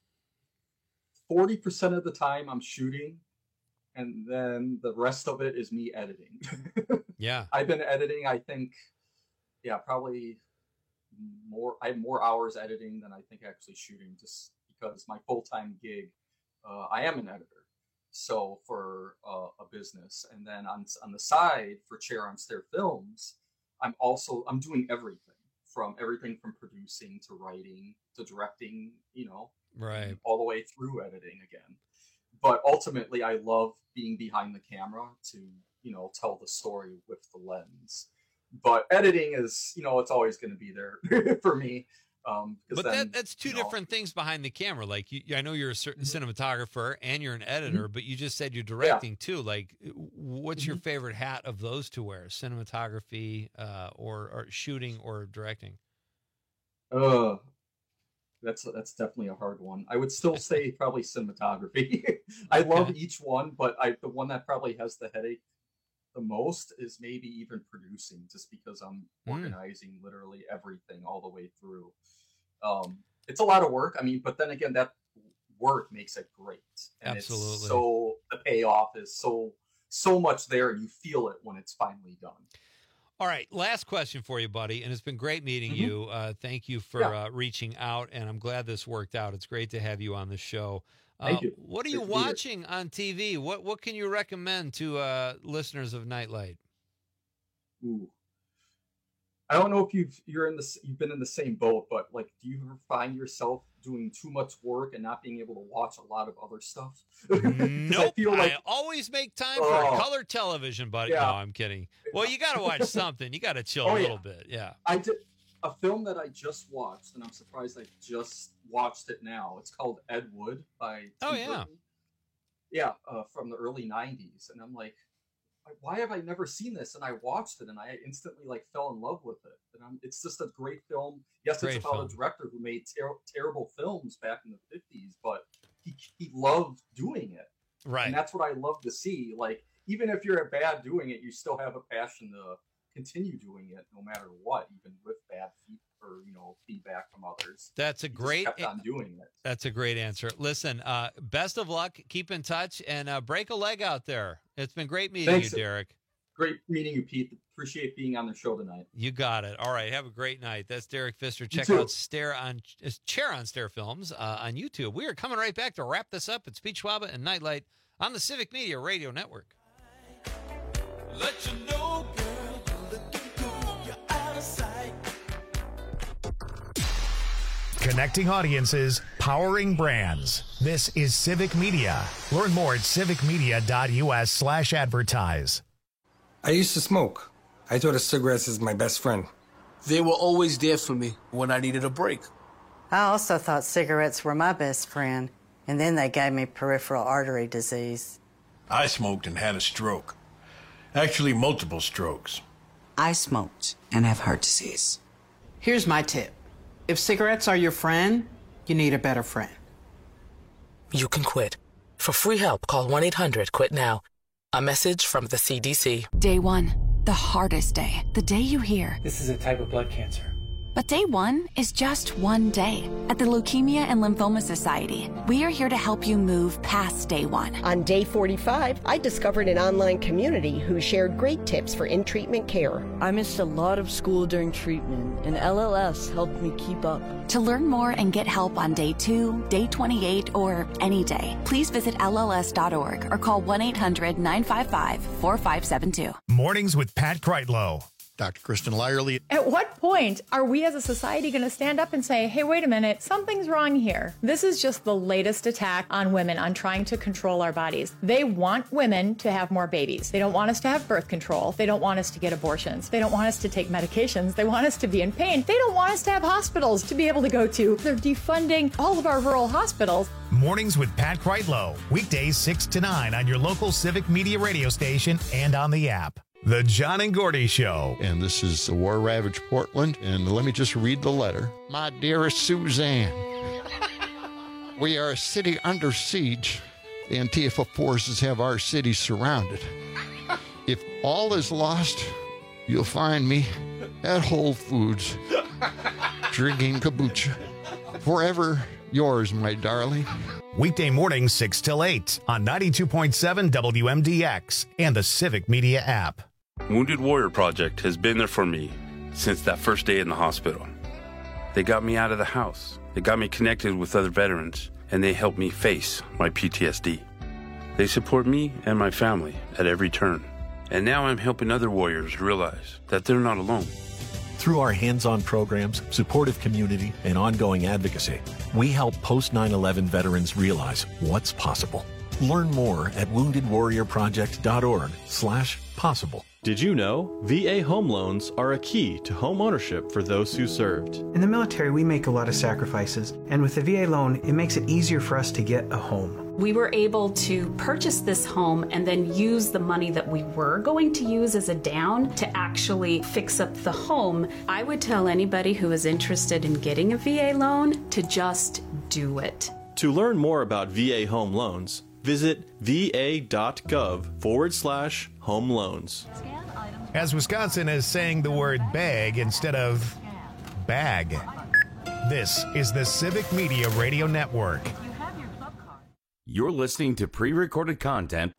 forty percent of the time I'm shooting, and then the rest of it is me editing. Yeah. I've been editing, I think, yeah, probably more, I have more hours editing than I think actually shooting, just because my full-time gig, uh, I am an editor. So for uh, a business, and then on on the side for Chair on Stair Films, I'm also, I'm doing everything from everything from producing to writing to directing, you know, Right. all the way through editing again. But ultimately, I love being behind the camera to, you know, tell the story with the lens. But editing is, you know, it's always going to be there for me. Um, 'cause But then, that, that's two you know, different things behind the camera. Like, you, I know you're a certain cinematographer and you're an editor, but you just said you're directing too. Like, what's your favorite hat of those to wear? Cinematography, uh, or, or shooting, or directing? Uh, that's that's definitely a hard one. I would still say probably cinematography. I love Okay. each one, but I the one that probably has the headache the most is maybe even producing, just because I'm Mm. organizing literally everything all the way through. Um, it's a lot of work. I mean, but then again, that work makes it great. And Absolutely. It's so the payoff is so so much there, and you feel it when it's finally done. All right, last question for you, buddy, and it's been great meeting Mhm. you. Uh, thank you for Yeah. uh, reaching out, and I'm glad this worked out. It's great to have you on the show. Uh, Thank you. What are Great you to be here. watching on T V? What What can you recommend to uh, listeners of Nightlight? Ooh. I don't know if you've you're in this you've been in the same boat, but like, do you ever find yourself doing too much work and not being able to watch a lot of other stuff? 'Cause Nope. I feel like I always make time for Oh. color television, buddy. Yeah. No, I'm kidding. Well, you got to watch something. You got to chill Oh, a yeah. little bit. Yeah. I did a film that I just watched, and I'm surprised I just watched it now. It's called Ed Wood by Tim Oh, yeah. Burton. Yeah, uh, from the early nineties, and I'm like, why have I never seen this? And I watched it, and I instantly like fell in love with it. And I'm, it's just a great film. Yes, Great it's about film. a director who made ter- terrible films back in the fifties, but he he loved doing it. Right. And that's what I love to see. Like, even if you're bad doing it, you still have a passion to continue doing it, no matter what, even with bad feedback or you know feedback from others. That's a You just great. kept on doing it. That's a great answer. Listen, uh, best of luck. Keep in touch and uh, break a leg out there. It's been great meeting Thanks. you, Derek. Great meeting you, Pete. Appreciate being on the show tonight. You got it. All right. Have a great night. That's Derek Pfister. Check too. out Stare on uh, Chair on Stair Films uh, on YouTube. We are coming right back to wrap this up. It's Pete Schwaba and Nightlight on the Civic Media Radio Network. Let you know, girl, you're looking good, you're out of sight. Connecting audiences, powering brands. This is Civic Media. Learn more at civicmedia.us slash advertise. I used to smoke. I thought of cigarettes as my best friend. They were always there for me when I needed a break. I also thought cigarettes were my best friend, and then they gave me peripheral artery disease. I smoked and had a stroke. Actually, multiple strokes. I smoked and have heart disease. Here's my tip. If cigarettes are your friend, you need a better friend. You can quit. For free help, call one eight hundred quit now. A message from the C D C. Day one, the hardest day. The day you hear. This is a type of blood cancer. But day one is just one day. At the Leukemia and Lymphoma Society, we are here to help you move past day one. On day forty-five, I discovered an online community who shared great tips for in-treatment care. I missed a lot of school during treatment, and L L S helped me keep up. To learn more and get help on day two, day twenty-eight, or any day, please visit L L S dot org or call one eight hundred nine five five four five seven two. Mornings with Pat Kreitlow. Doctor Kristen Lyerly. At what point are we as a society going to stand up and say, hey, wait a minute, something's wrong here? This is just the latest attack on women, on trying to control our bodies. They want women to have more babies. They don't want us to have birth control. They don't want us to get abortions. They don't want us to take medications. They want us to be in pain. They don't want us to have hospitals to be able to go to. They're defunding all of our rural hospitals. Mornings with Pat Kreitlow. Weekdays six to nine on your local Civic Media radio station and on the app. The John and Gordy Show. And this is the war-ravaged Portland. And let me just read the letter. My dearest Suzanne, we are a city under siege. The Antifa forces have our city surrounded. If all is lost, you'll find me at Whole Foods drinking kombucha. Forever yours, my darling. Weekday mornings six till eight on ninety-two point seven W M D X and the Civic Media app. Wounded Warrior Project has been there for me since that first day in the hospital. They got me out of the house. They got me connected with other veterans, and they helped me face my P T S D. They support me and my family at every turn. And now I'm helping other warriors realize that they're not alone. Through our hands-on programs, supportive community, and ongoing advocacy, we help post nine eleven veterans realize what's possible. Learn more at wounded warrior project dot org slash possible. Did you know V A home loans are a key to home ownership for those who served? In the military, we make a lot of sacrifices, and with the V A loan, it makes it easier for us to get a home. We were able to purchase this home and then use the money that we were going to use as a down to actually fix up the home. I would tell anybody who is interested in getting a V A loan to just do it. To learn more about V A home loans, visit va.gov forward slash home loans. As Wisconsin is saying the word bag instead of bag. This is the Civic Media Radio Network. You're listening to pre-recorded content.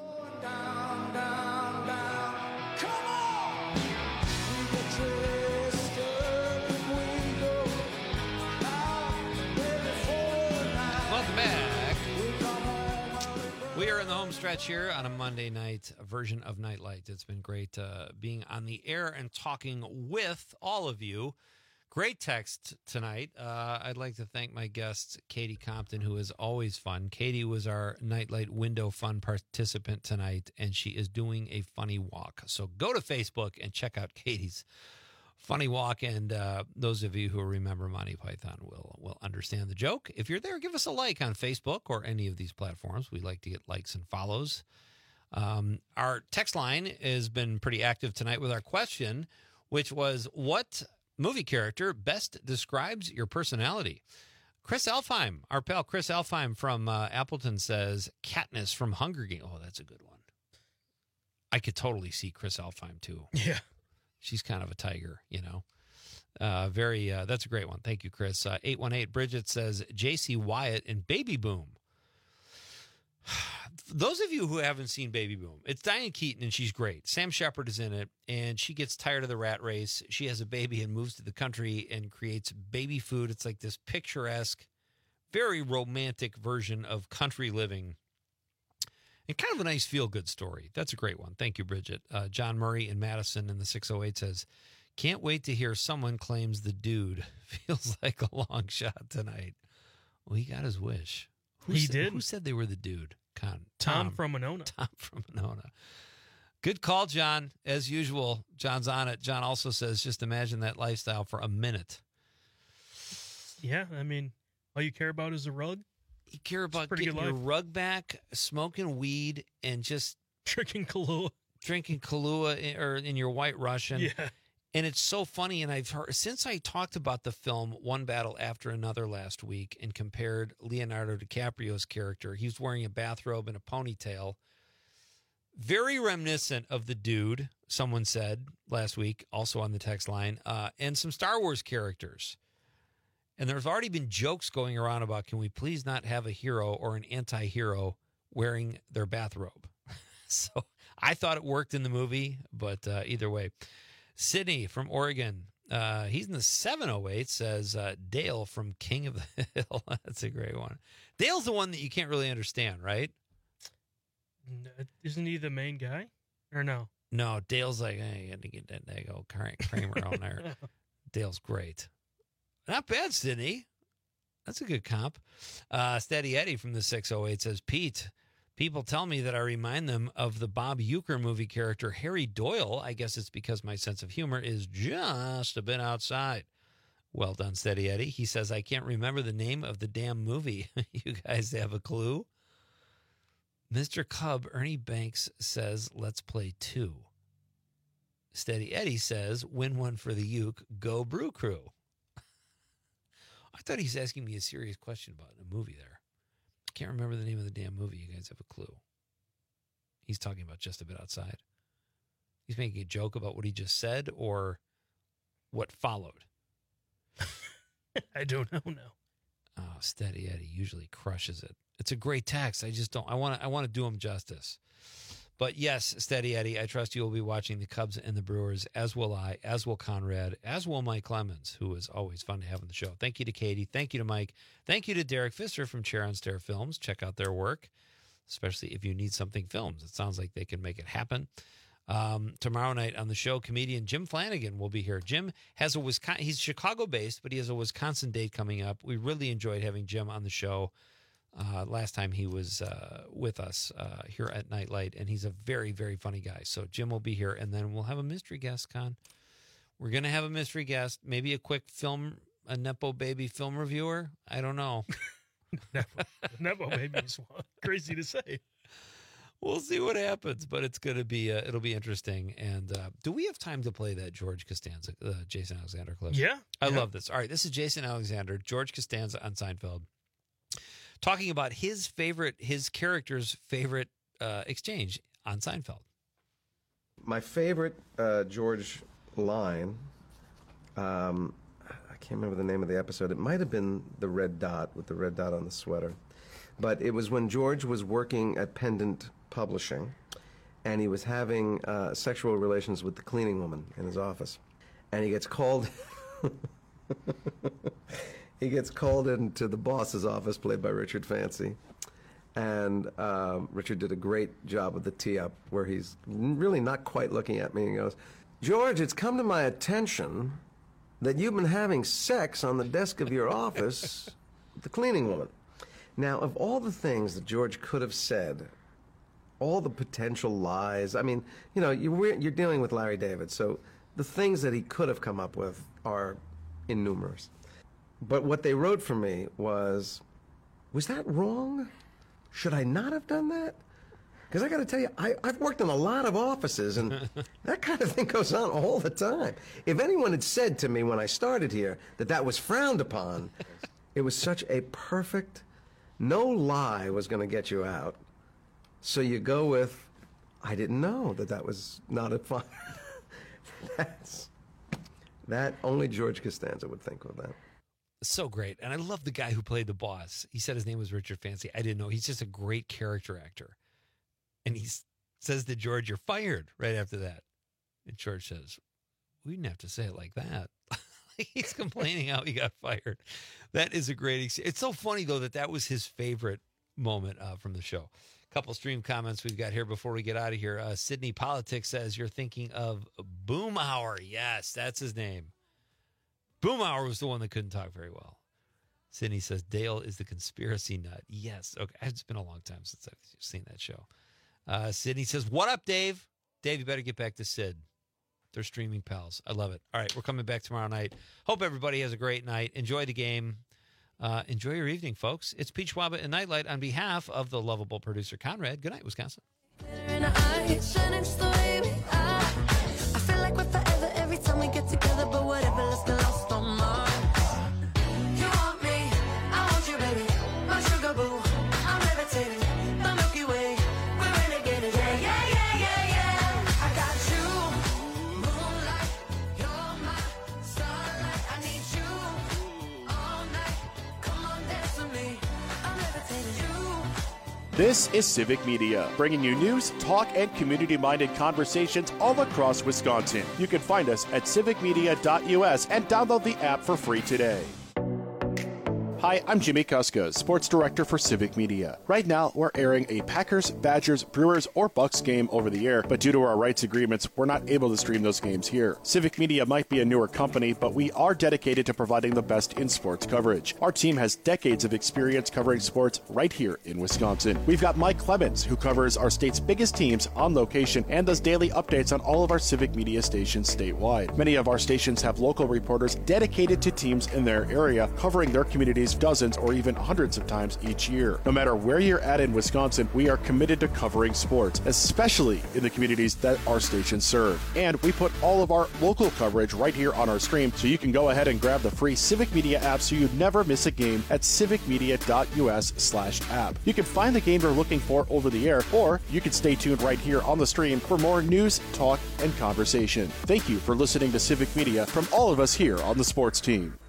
Welcome back. We are in the home stretch here on a Monday night version of Nightlight. It's been great uh, being on the air and talking with all of you. Great text tonight. Uh, I'd like to thank my guest, Katie Compton, who is always fun. Katie was our Nightlight Window Fun participant tonight, and she is doing a funny walk. So go to Facebook and check out Katie's funny walk, and uh, those of you who remember Monty Python will will understand the joke. If you're there, give us a like on Facebook or any of these platforms. We like to get likes and follows. Um, our text line has been pretty active tonight with our question, which was, what movie character best describes your personality? Chris Elfheim, our pal Chris Elfheim from uh, Appleton says Katniss from Hunger Games. Oh, that's a good one. I could totally see Chris Elfheim too. Yeah. She's kind of a tiger, you know. Uh, very, uh, that's a great one. Thank you, Chris. Uh, eight one eight, Bridget says J C Wyatt in Baby Boom. Those of you who haven't seen Baby Boom, it's Diane Keaton, and she's great. Sam Shepard is in it, and she gets tired of the rat race. She has a baby and moves to the country and creates baby food. It's like this picturesque, very romantic version of country living, and kind of a nice feel-good story. That's a great one. Thank you, Bridget. Uh, John Murray in Madison in the six oh eight says, can't wait to hear someone claims the dude. Feels like a long shot tonight. Well, he got his wish. Who he said, did? Who said they were the dude? Con, Tom, Tom from Monona. Tom from Monona. Good call, John. As usual, John's on it. John also says, just imagine that lifestyle for a minute. Yeah, I mean, All you care about is the rug? You care about pretty getting good your life. rug back, smoking weed, and just drinking Kahlua. Drinking Kahlua in, or in your White Russian. Yeah. And it's so funny, and I've heard since I talked about the film One Battle After Another last week and compared Leonardo DiCaprio's character. He was wearing a bathrobe and a ponytail. Very reminiscent of the dude, someone said last week, also on the text line, uh, and some Star Wars characters. And there's already been jokes going around about, can we please not have a hero or an anti-hero wearing their bathrobe? So I thought it worked in the movie, but uh, either way. Sydney from Oregon, uh, he's in the seven oh eight, says uh, Dale from King of the Hill. That's a great one. Dale's the one that you can't really understand, right? No, isn't he the main guy? Or no? No, Dale's like, hey, you got to get that there go Kramer on there. Dale's great. Not bad, Sydney. That's a good comp. Uh, Steady Eddie from the six oh eight says, Pete, people tell me that I remind them of the Bob Uecker movie character Harry Doyle. I guess it's because my sense of humor is just a bit outside. Well done, Steady Eddie. He says, I can't remember the name of the damn movie. You guys have a clue? Mister Cub, Ernie Banks says, let's play two. Steady Eddie says, win one for the Uke, go Brew Crew. I thought he was asking me a serious question about a movie there. Can't remember the name of the damn movie. You guys have a clue? He's talking about Just a Bit Outside. He's making a joke about what he just said or what followed. I don't know now. Oh, Steady Eddie usually crushes it. It's a great text. I just don't. I want to. I want to do him justice. But yes, Steady Eddie, I trust you will be watching the Cubs and the Brewers, as will I, as will Conrad, as will Mike Clemens, who is always fun to have on the show. Thank you to Katie. Thank you to Mike. Thank you to Derek Pfister from Chair on Stair Films. Check out their work, especially if you need something filmed. It sounds like they can make it happen. Um, tomorrow night on the show, comedian Jim Flanagan will be here. Jim has a Wisconsin, he's Chicago-based, but he has a Wisconsin date coming up. We really enjoyed having Jim on the show. Uh, last time he was uh, with us uh, here at Nightlight, and he's a very, very funny guy. So Jim will be here, and then we'll have a mystery guest, Con. We're going to have a mystery guest, maybe a quick film, a Nepo Baby film reviewer. I don't know. Nepo, Nepo Baby is crazy to say. We'll see what happens, but it's going to be, uh, it'll be interesting. And uh, do we have time to play that George Costanza, uh, Jason Alexander clip? Yeah. I yeah. love this. All right, this is Jason Alexander, George Costanza on Seinfeld, talking about his favorite, his character's favorite uh, exchange on Seinfeld. My favorite uh, George line, um, I can't remember the name of the episode. It might have been the red dot, with the red dot on the sweater. But it was when George was working at Pendant Publishing, and he was having uh, sexual relations with the cleaning woman in his office. And he gets called... He gets called into the boss's office, played by Richard Fancy. And um, Richard did a great job with the tee-up, where he's really not quite looking at me, and he goes, George, it's come to my attention that you've been having sex on the desk of your office with the cleaning woman. Now, of all the things that George could have said, all the potential lies, I mean, you know, you're, you're dealing with Larry David, so the things that he could have come up with are innumerous. But what they wrote for me was, was that wrong? Should I not have done that? Because I got to tell you, I, I've worked in a lot of offices, and that kind of thing goes on all the time. If anyone had said to me when I started here that that was frowned upon, it was such a perfect, no lie was going to get you out. So you go with, I didn't know that that was not a fun. That's, that only George Costanza would think of that. So great. And I love the guy who played the boss. He said his name was Richard Fancy. I didn't know. He's just a great character actor. And he says to George, you're fired right after that. And George says, we didn't have to say it like that. He's complaining how he got fired. That is a great ex- It's so funny, though, that that was his favorite moment uh, from the show. A couple stream comments we've got here before we get out of here. Uh, Sydney Politics says, you're thinking of Boomhauer. Yes, that's his name. Boomhauer was the one that couldn't talk very well. Sydney says, Dale is the conspiracy nut. Yes. Okay. It's been a long time since I've seen that show. Uh, Sydney says, what up, Dave? Dave, you better get back to Sid. They're streaming pals. I love it. All right. We're coming back tomorrow night. Hope everybody has a great night. Enjoy the game. Uh, enjoy your evening, folks. It's Pete Schwab and Nightlight on behalf of the lovable producer, Conrad. Good night, Wisconsin. I feel like we're forever every time we get together, but whatever, let's get lost on Mars. You want me, I want you, baby. My sugar boo, I'm levitating. The Milky Way, we're renegading. Yeah, yeah, yeah, yeah, yeah. I got you, moonlight, you're my starlight. I need you all night. Come on, dance with me. I'm levitating. You. This is Civic Media, bringing you news, talk, and community-minded conversations all across Wisconsin. You can find us at civic media dot U S and download the app for free today. Hi, I'm Jimmy Kuska, Sports Director for Civic Media. Right now, we're airing a Packers, Badgers, Brewers, or Bucks game over the air, but due to our rights agreements, we're not able to stream those games here. Civic Media might be a newer company, but we are dedicated to providing the best in sports coverage. Our team has decades of experience covering sports right here in Wisconsin. We've got Mike Clemens, who covers our state's biggest teams on location and does daily updates on all of our Civic Media stations statewide. Many of our stations have local reporters dedicated to teams in their area, covering their communities dozens or even hundreds of times each year. No matter where you're at in Wisconsin, we are committed to covering sports, especially in the communities that our stations serve. And we put all of our local coverage right here on our stream, so you can go ahead and grab the free Civic Media app so you never miss a game at civic media dot U S slash app. You can find the game you're looking for over the air, or you can stay tuned right here on the stream for more news, talk, and conversation. Thank you for listening to Civic Media from all of us here on the sports team.